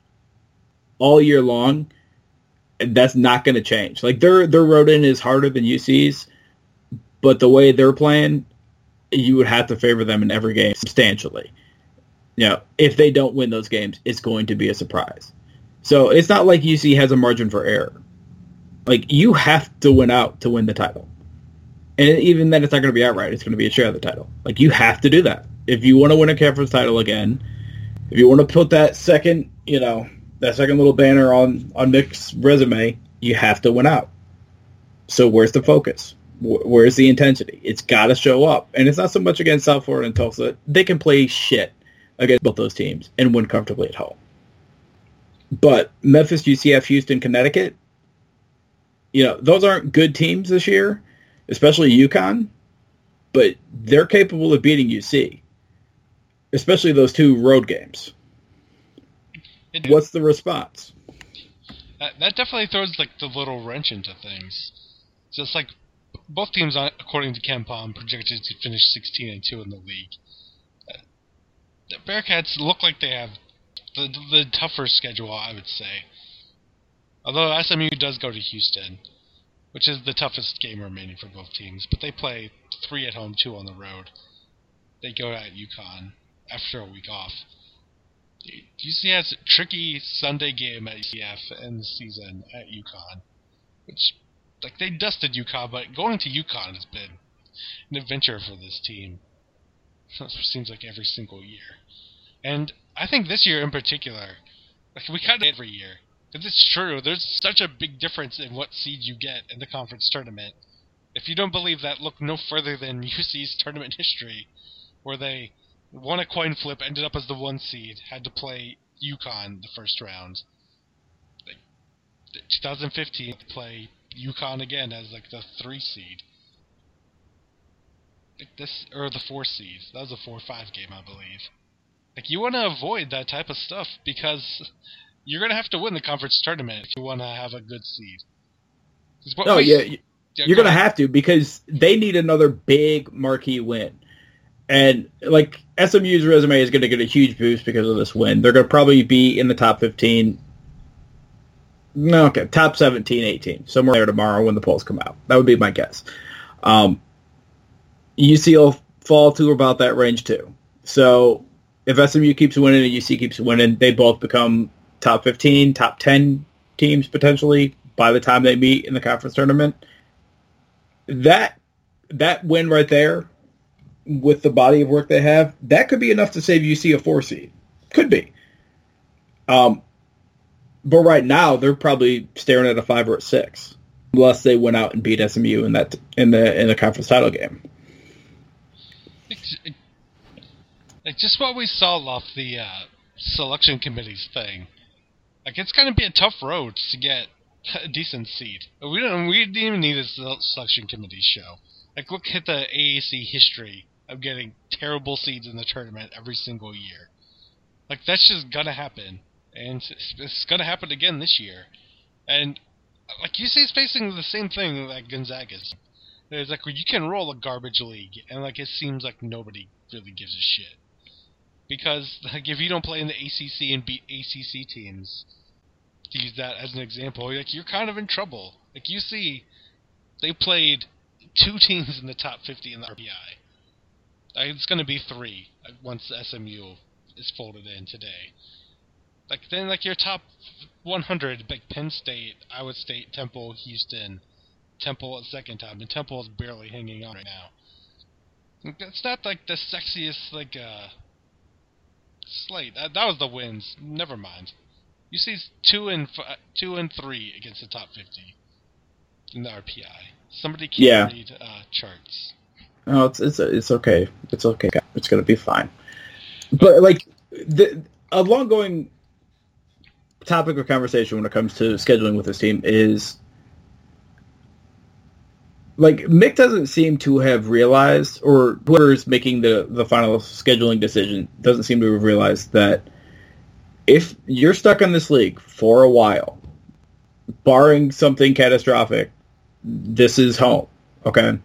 all year long, and that's not going to change. Their road in is harder than UC's, but the way they're playing, you would have to favor them in every game substantially. If they don't win those games, it's going to be a surprise. So it's not like UC has a margin for error. You have to win out to win the title. And even then, it's not going to be outright. It's going to be a share of the title. You have to do that. If you want to win a conference title again, if you want to put that second, that second little banner on Nick's resume, you have to win out. So where's the focus? Where's the intensity? It's got to show up. And it's not so much against South Florida and Tulsa. They can play shit against both those teams and win comfortably at home. But Memphis, UCF, Houston, Connecticut, those aren't good teams this year, especially UConn, but they're capable of beating UC, especially those 2 road games. What's the response? That definitely throws the little wrench into things. Just both teams, according to KenPom, projected to finish 16-2 in the league. The Bearcats look like they have the tougher schedule, I would say. Although SMU does go to Houston, which is the toughest game remaining for both teams. But they play 3 at home, 2 on the road. They go at UConn after a week off. UC has a tricky Sunday game at UCF end the season at UConn. Which, they dusted UConn, but going to UConn has been an adventure for this team. It seems like every single year. And I think this year in particular, we kind of every year. Because it's true, there's such a big difference in what seed you get in the conference tournament. If you don't believe that, look no further than UC's tournament history, where they won a coin flip, ended up as the 1 seed, had to play UConn the first round. 2015, play UConn again as the 3 seed. Or the 4 seed. That was a 4-5 game, I believe. You want to avoid that type of stuff, because you're going to have to win the conference tournament if you want to have a good seed. Yeah, You're going to have to, because they need another big marquee win. And, like, SMU's resume is going to get a huge boost because of this win. They're going to probably be in the top 15. No, okay, top 17, 18. Somewhere there tomorrow when the polls come out. That would be my guess. UC will fall to about that range, too. So, if SMU keeps winning and UC keeps winning, they both become top 15, top 10 teams, potentially, by the time they meet in the conference tournament. That win right there, with the body of work they have, that could be enough to save UC a 4 seed. Could be. But right now, they're probably staring at a 5 or a 6, unless they went out and beat SMU in the conference title game. Like, just what we saw off the selection committee's thing, like, it's going to be a tough road to get a decent seed. We didn't even need a selection committee show. Like, look at the AAC history of getting terrible seeds in the tournament every single year. Like, that's just gonna happen, and it's gonna happen again this year. And like, UC's facing the same thing that Gonzaga's. It's like, you can roll a garbage league, and like, it seems like nobody really gives a shit. Because like, if you don't play in the ACC and beat ACC teams, to use that as an example, like, you're kind of in trouble. Like, UC, they played 2 teams in the top 50 in the RPI. It's going to be 3 once SMU is folded in today. Like, then, like, your top 100, like Penn State, Iowa State, Temple, Houston, Temple at second time, and Temple is barely hanging on right now. It's not like the sexiest, like, slate. That was the wins. Never mind. You see 2 and 3 against the top 50 in the RPI. Somebody can't read charts. No, it's okay. It's okay. It's gonna be fine. But like, a long-going topic of conversation when it comes to scheduling with this team is, like, Mick doesn't seem to have realized, or whoever's making the final scheduling decision doesn't seem to have realized that if you're stuck in this league for a while, barring something catastrophic, this is home. Okay.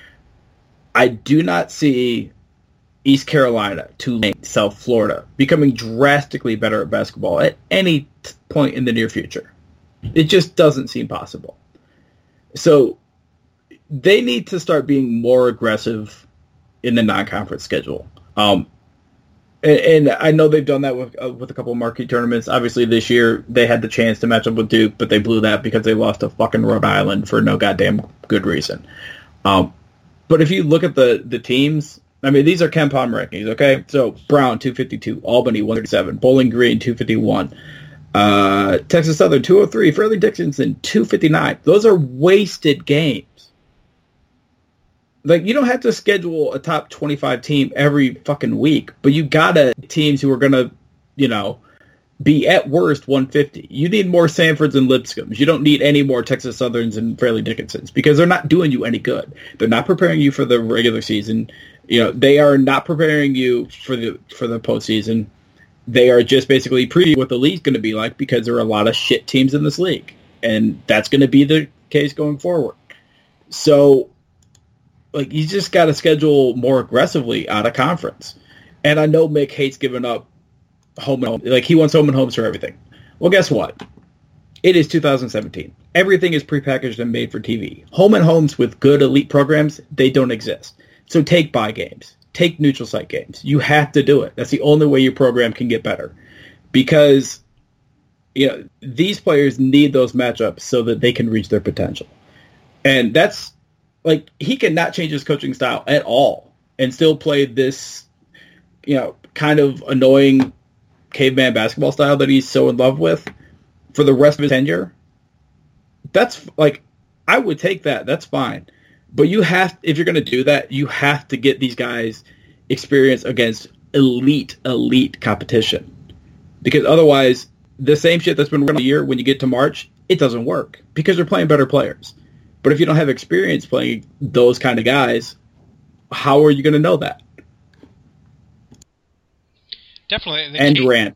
I do not see East Carolina, Tulane, South Florida becoming drastically better at basketball at any point in the near future. It just doesn't seem possible. So they need to start being more aggressive in the non-conference schedule. And I know they've done that with a couple of marquee tournaments. Obviously, this year they had the chance to match up with Duke, but they blew that because they lost to fucking Rhode Island for no goddamn good reason. But if you look at the teams, I mean, these are KenPom rankings, okay? So Brown, 252, Albany, 137, Bowling Green, 251, Texas Southern, 203, Fairleigh Dickinson, 259. Those are wasted games. Like, you don't have to schedule a top 25 team every fucking week, but you gotta teams who are gonna, be at worst 150. You need more Sanfords and Lipscombs. You don't need any more Texas Southerns and Fairleigh Dickinsons because they're not doing you any good. They're not preparing you for the regular season. They are not preparing you for the postseason. They are just basically previewing what the league's going to be like because there are a lot of shit teams in this league, and that's going to be the case going forward. So, like, you just got to schedule more aggressively out of conference. And I know Mick hates giving up home and home. Like, he wants home and homes for everything. Well, guess what? It is 2017. Everything is prepackaged and made for TV. Home and homes with good elite programs, they don't exist. So take bye games. Take neutral site games. You have to do it. That's the only way your program can get better. Because, these players need those matchups so that they can reach their potential. And that's, like, he cannot change his coaching style at all and still play this, kind of annoying caveman basketball style that he's so in love with for the rest of his tenure. That's, like, I would take that. That's fine. But if you're going to do that, you have to get these guys experience against elite competition. Because otherwise, the same shit that's been running all year, when you get to March, it doesn't work because they're playing better players. But if you don't have experience playing those kind of guys, how are you going to know that? Definitely. Rant.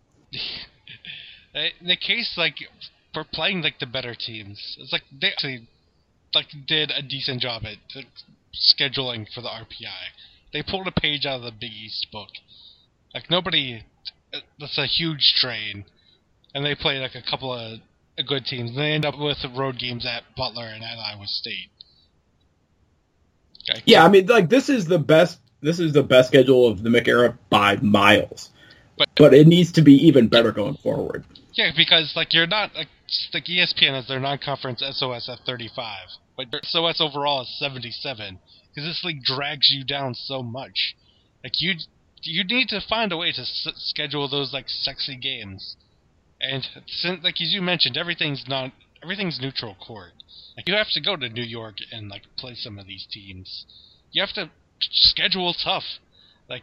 In the case, like, for playing, like, the better teams, it's like, they actually, did a decent job at scheduling for the RPI. They pulled a page out of the Big East book. Like, nobody... That's a huge strain. And they play, like, a couple of good teams. And they end up with road games at Butler and at Iowa State. Okay. Yeah, I mean, like, this is the best schedule of the Mick era by miles. But it needs to be even better going forward. Yeah, because, like, you're not... Like ESPN has their non-conference SOS at 35. But your SOS overall is 77. Because this league drags you down so much. Like, you need to find a way to schedule those, like, sexy games. And, since, like, as you mentioned, everything's neutral court. Like, you have to go to New York and, like, play some of these teams. You have to schedule tough. Like,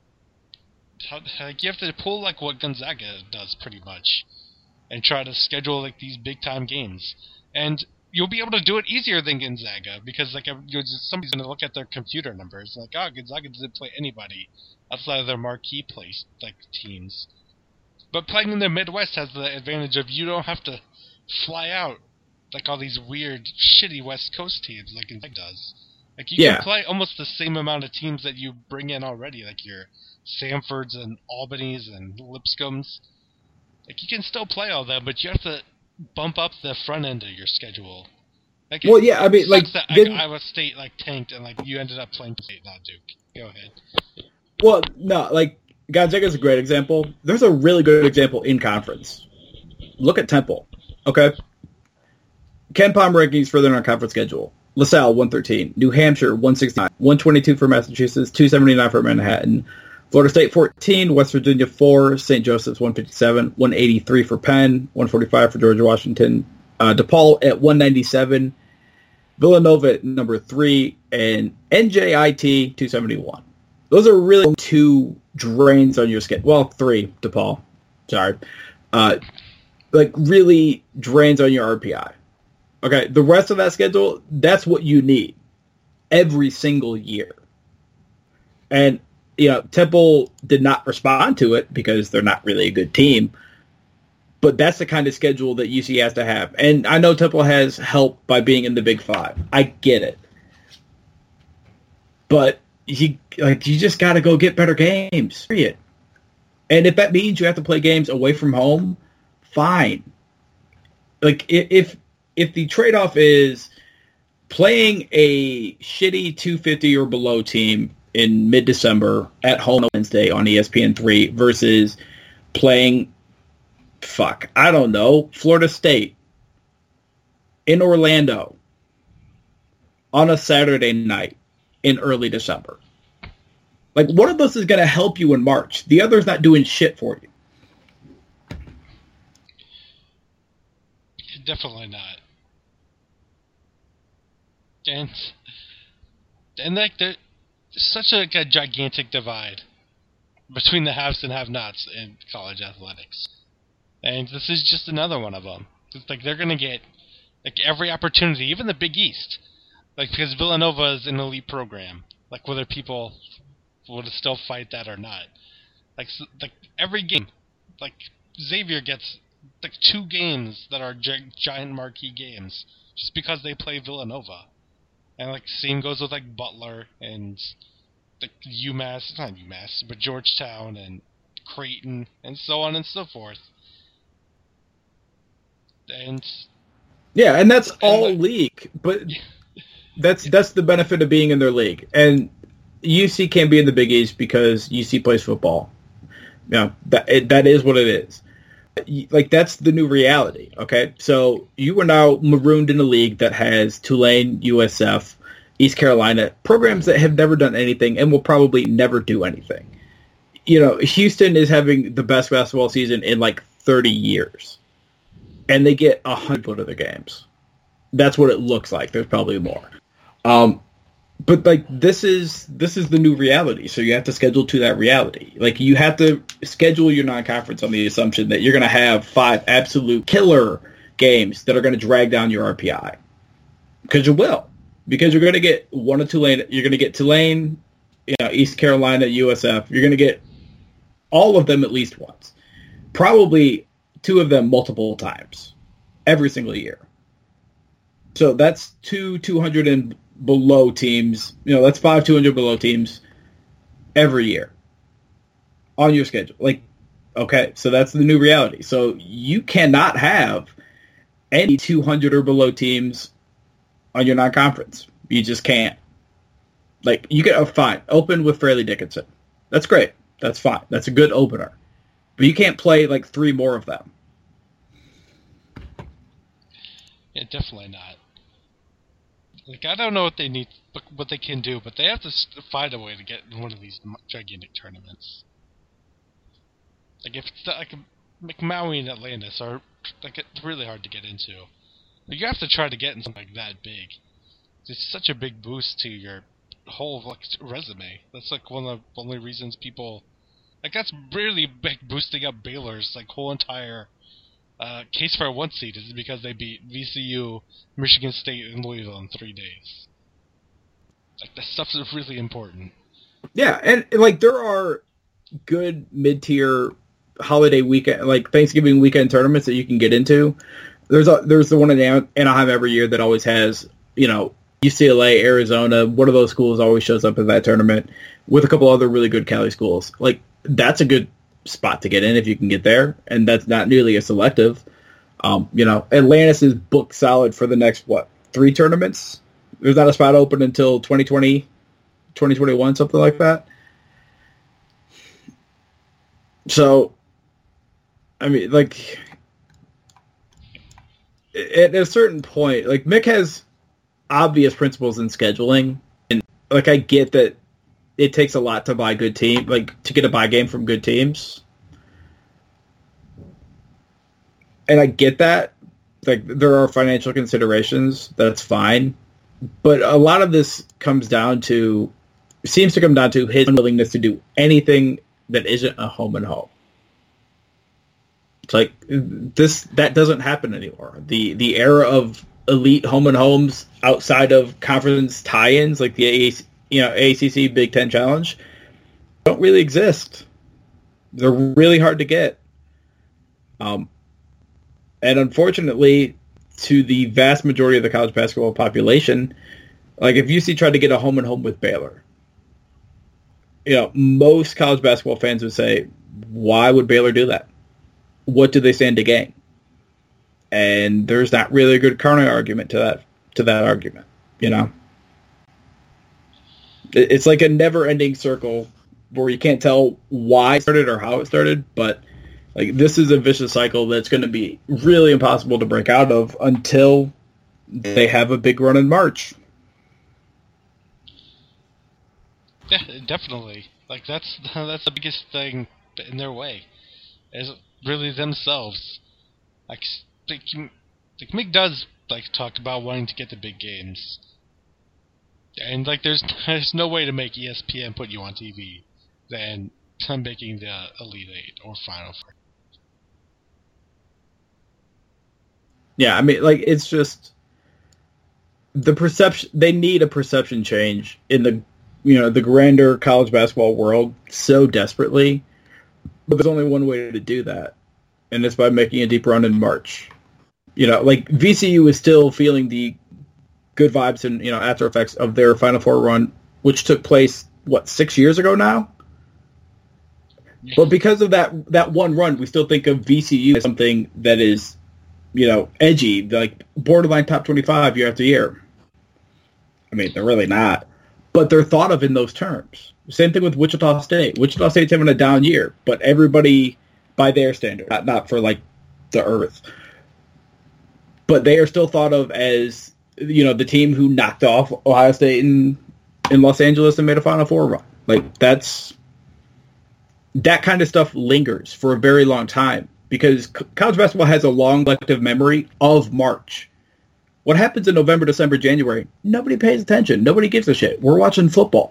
you have to pull, like, what Gonzaga does, pretty much. And try to schedule, like, these big-time games. And you'll be able to do it easier than Gonzaga, because, like, somebody's going to look at their computer numbers, like, Gonzaga doesn't play anybody outside of their marquee place, like, teams. But playing in the Midwest has the advantage of you don't have to fly out, like, all these weird, shitty West Coast teams like Gonzaga does. Like, you can play almost the same amount of teams that you bring in already, like your Samfords and Albanys and Lipscombs. Like, you can still play all that, but you have to bump up the front end of your schedule. Like, well, yeah, I mean, like... that Iowa State, like, tanked, and, like, you ended up playing State, not Duke. Go ahead. Well, no, like, Gonzaga's a great example. There's a really good example in conference. Look at Temple, okay? Ken Palm rankings for their non-conference schedule. LaSalle, 113. New Hampshire, 169. 122 for Massachusetts, 279 for Manhattan. Florida State 14, West Virginia 4, St. Joseph's 157, 183 for Penn, 145 for George Washington, DePaul at 197, Villanova at number 3, and NJIT 271. Those are really 2 drains on your schedule. Well, 3, DePaul. Sorry. Like, really drains on your RPI. Okay, the rest of that schedule, that's what you need every single year. And you know, Temple did not respond to it because they're not really a good team. But that's the kind of schedule that UC has to have. And I know Temple has help by being in the Big Five. I get it. But you just got to go get better games. Period. And if that means you have to play games away from home, fine. Like, if the trade-off is playing a shitty 250 or below team in mid-December at home on Wednesday on ESPN3 versus playing, I don't know, Florida State in Orlando on a Saturday night in early December. Like, one of those is going to help you in March. The other's not doing shit for you. Definitely not. And like, there's such a gigantic divide between the haves and have-nots in college athletics. And this is just another one of them. It's like, they're going to get, like, every opportunity, even the Big East. Like, because Villanova is an elite program. Like, whether people would still fight that or not. Like, every game, like, Xavier gets, like, 2 games that are giant marquee games just because they play Villanova. And, like, same goes with, like, Butler and, like, UMass, not UMass, but Georgetown and Creighton and so on and so forth. And yeah, and that's all league, but that's the benefit of being in their league. And UC can't be in the Big East because UC plays football. You know, that is what it is. Like, that's the new reality, okay? So you are now marooned in a league that has Tulane, USF, East Carolina, programs that have never done anything and will probably never do anything. You know, Houston is having the best basketball season in, like, 30 years. And they get 100 of their games. That's what it looks like. There's probably more. But, like, this is the new reality, so you have to schedule to that reality. Like, you have to schedule your non-conference on the assumption that you're going to have 5 absolute killer games that are going to drag down your RPI. Because you will. Because you're going to get one of Tulane. You're going to get Tulane, you know, East Carolina, USF. You're going to get all of them at least once. Probably 2 of them multiple times. Every single year. So that's 200 and below teams. That's 200 below teams every year on your schedule. Okay, so that's the new reality. So you cannot have any 200 or below teams on your non-conference. You just can't. You get fine. Open with Fairleigh Dickinson. That's great. That's fine. That's a good opener. But you can't play 3 more of them. Yeah, definitely not. I don't know what they need, what they can do, but they have to find a way to get in one of these gigantic tournaments. If it's Maui and Atlantis are it's really hard to get into. But you have to try to get in something that big. It's such a big boost to your whole resume. That's one of the only reasons people that's really big boosting up Baylor's whole entire case for a 1 seed is because they beat VCU, Michigan State, and Louisville in 3 days. That stuff is really important. Yeah, and there are good mid-tier holiday weekend, Thanksgiving weekend tournaments that you can get into. There's the one in Anaheim every year that always has, UCLA, Arizona, one of those schools always shows up in that tournament with a couple other really good Cali schools. That's a good spot to get in if you can get there, and that's not nearly as selective. Atlantis is booked solid for the next, 3 tournaments? There's not a spot open until 2020, 2021, something like that. So, at a certain point, Mick has obvious principles in scheduling, and I get that it takes a lot to buy good team, to get a buy game from good teams. And I get that. There are financial considerations. That's fine. But a lot of this seems to come down to his unwillingness to do anything that isn't a home and home. It's that doesn't happen anymore. The era of elite home and homes outside of conference tie-ins, the ACC Big Ten Challenge, don't really exist. They're really hard to get. And unfortunately, to the vast majority of the college basketball population, if UC tried to get a home and home with Baylor, most college basketball fans would say, why would Baylor do that? What do they stand to gain? And there's not really a good counter argument to that argument, It's a never-ending circle where you can't tell why it started or how it started, but this is a vicious cycle that's going to be really impossible to break out of until they have a big run in March. Yeah, definitely. That's the biggest thing in their way, is really themselves. Mick does talk about wanting to get the big games, and there's no way to make ESPN put you on TV than making the Elite Eight or Final Four. Yeah, it's just the perception. They need a perception change in the grander college basketball world so desperately, but there's only one way to do that, and it's by making a deep run in March. VCU is still feeling the good vibes and after effects of their Final Four run, which took place 6 years ago now. Yeah. But because of that one run, we still think of VCU as something that is edgy, borderline top 25 year after year. They're really not, but they're thought of in those terms. Same thing with Wichita State. Wichita State's having a down year, but everybody by their standard, not for the earth. But they are still thought of as, the team who knocked off Ohio State in Los Angeles and made a Final Four run. That kind of stuff lingers for a very long time because college basketball has a long collective memory of March. What happens in November, December, January? Nobody pays attention. Nobody gives a shit. We're watching football.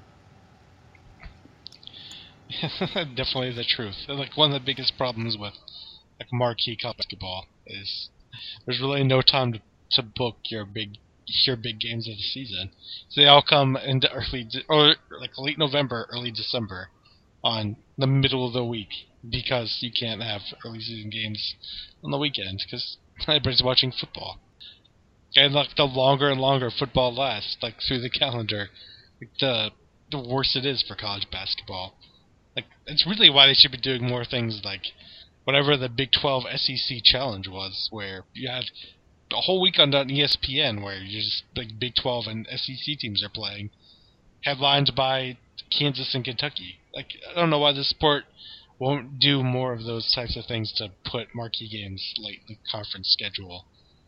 Definitely the truth. One of the biggest problems with marquee college basketball is there's really no time to book your big games of the season. So they all come into late November, early December, on the middle of the week because you can't have early season games on the weekend because everybody's watching football. And like the longer and longer football lasts, like through the calendar, like the worse it is for college basketball. Like it's really why they should be doing more things like whatever the Big 12 SEC challenge was, where you had a whole week on ESPN where you just like Big 12 and SEC teams are playing, headlines by Kansas and Kentucky. Like I don't know why the sport won't do more of those types of things to put marquee games late in the conference schedule.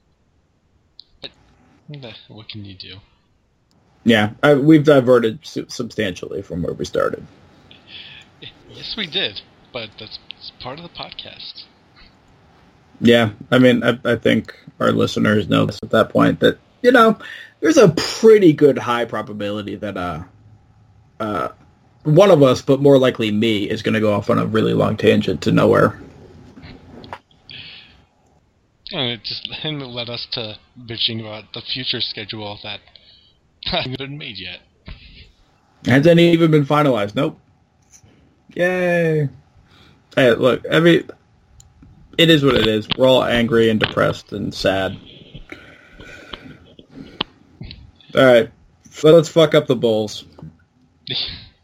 What can you do? Yeah, we've diverted substantially from where we started. Yes, we did, but that's part of the podcast. Yeah, I mean, I think our listeners know this at that point that, there's a pretty good high probability that one of us, but more likely me, is going to go off on a really long tangent to nowhere. And it led us to bitching about the future schedule that hasn't been made yet. Hasn't even been finalized. Nope. Yay. Hey, look, it is what it is. We're all angry and depressed and sad. All right. So let's fuck up the Bulls.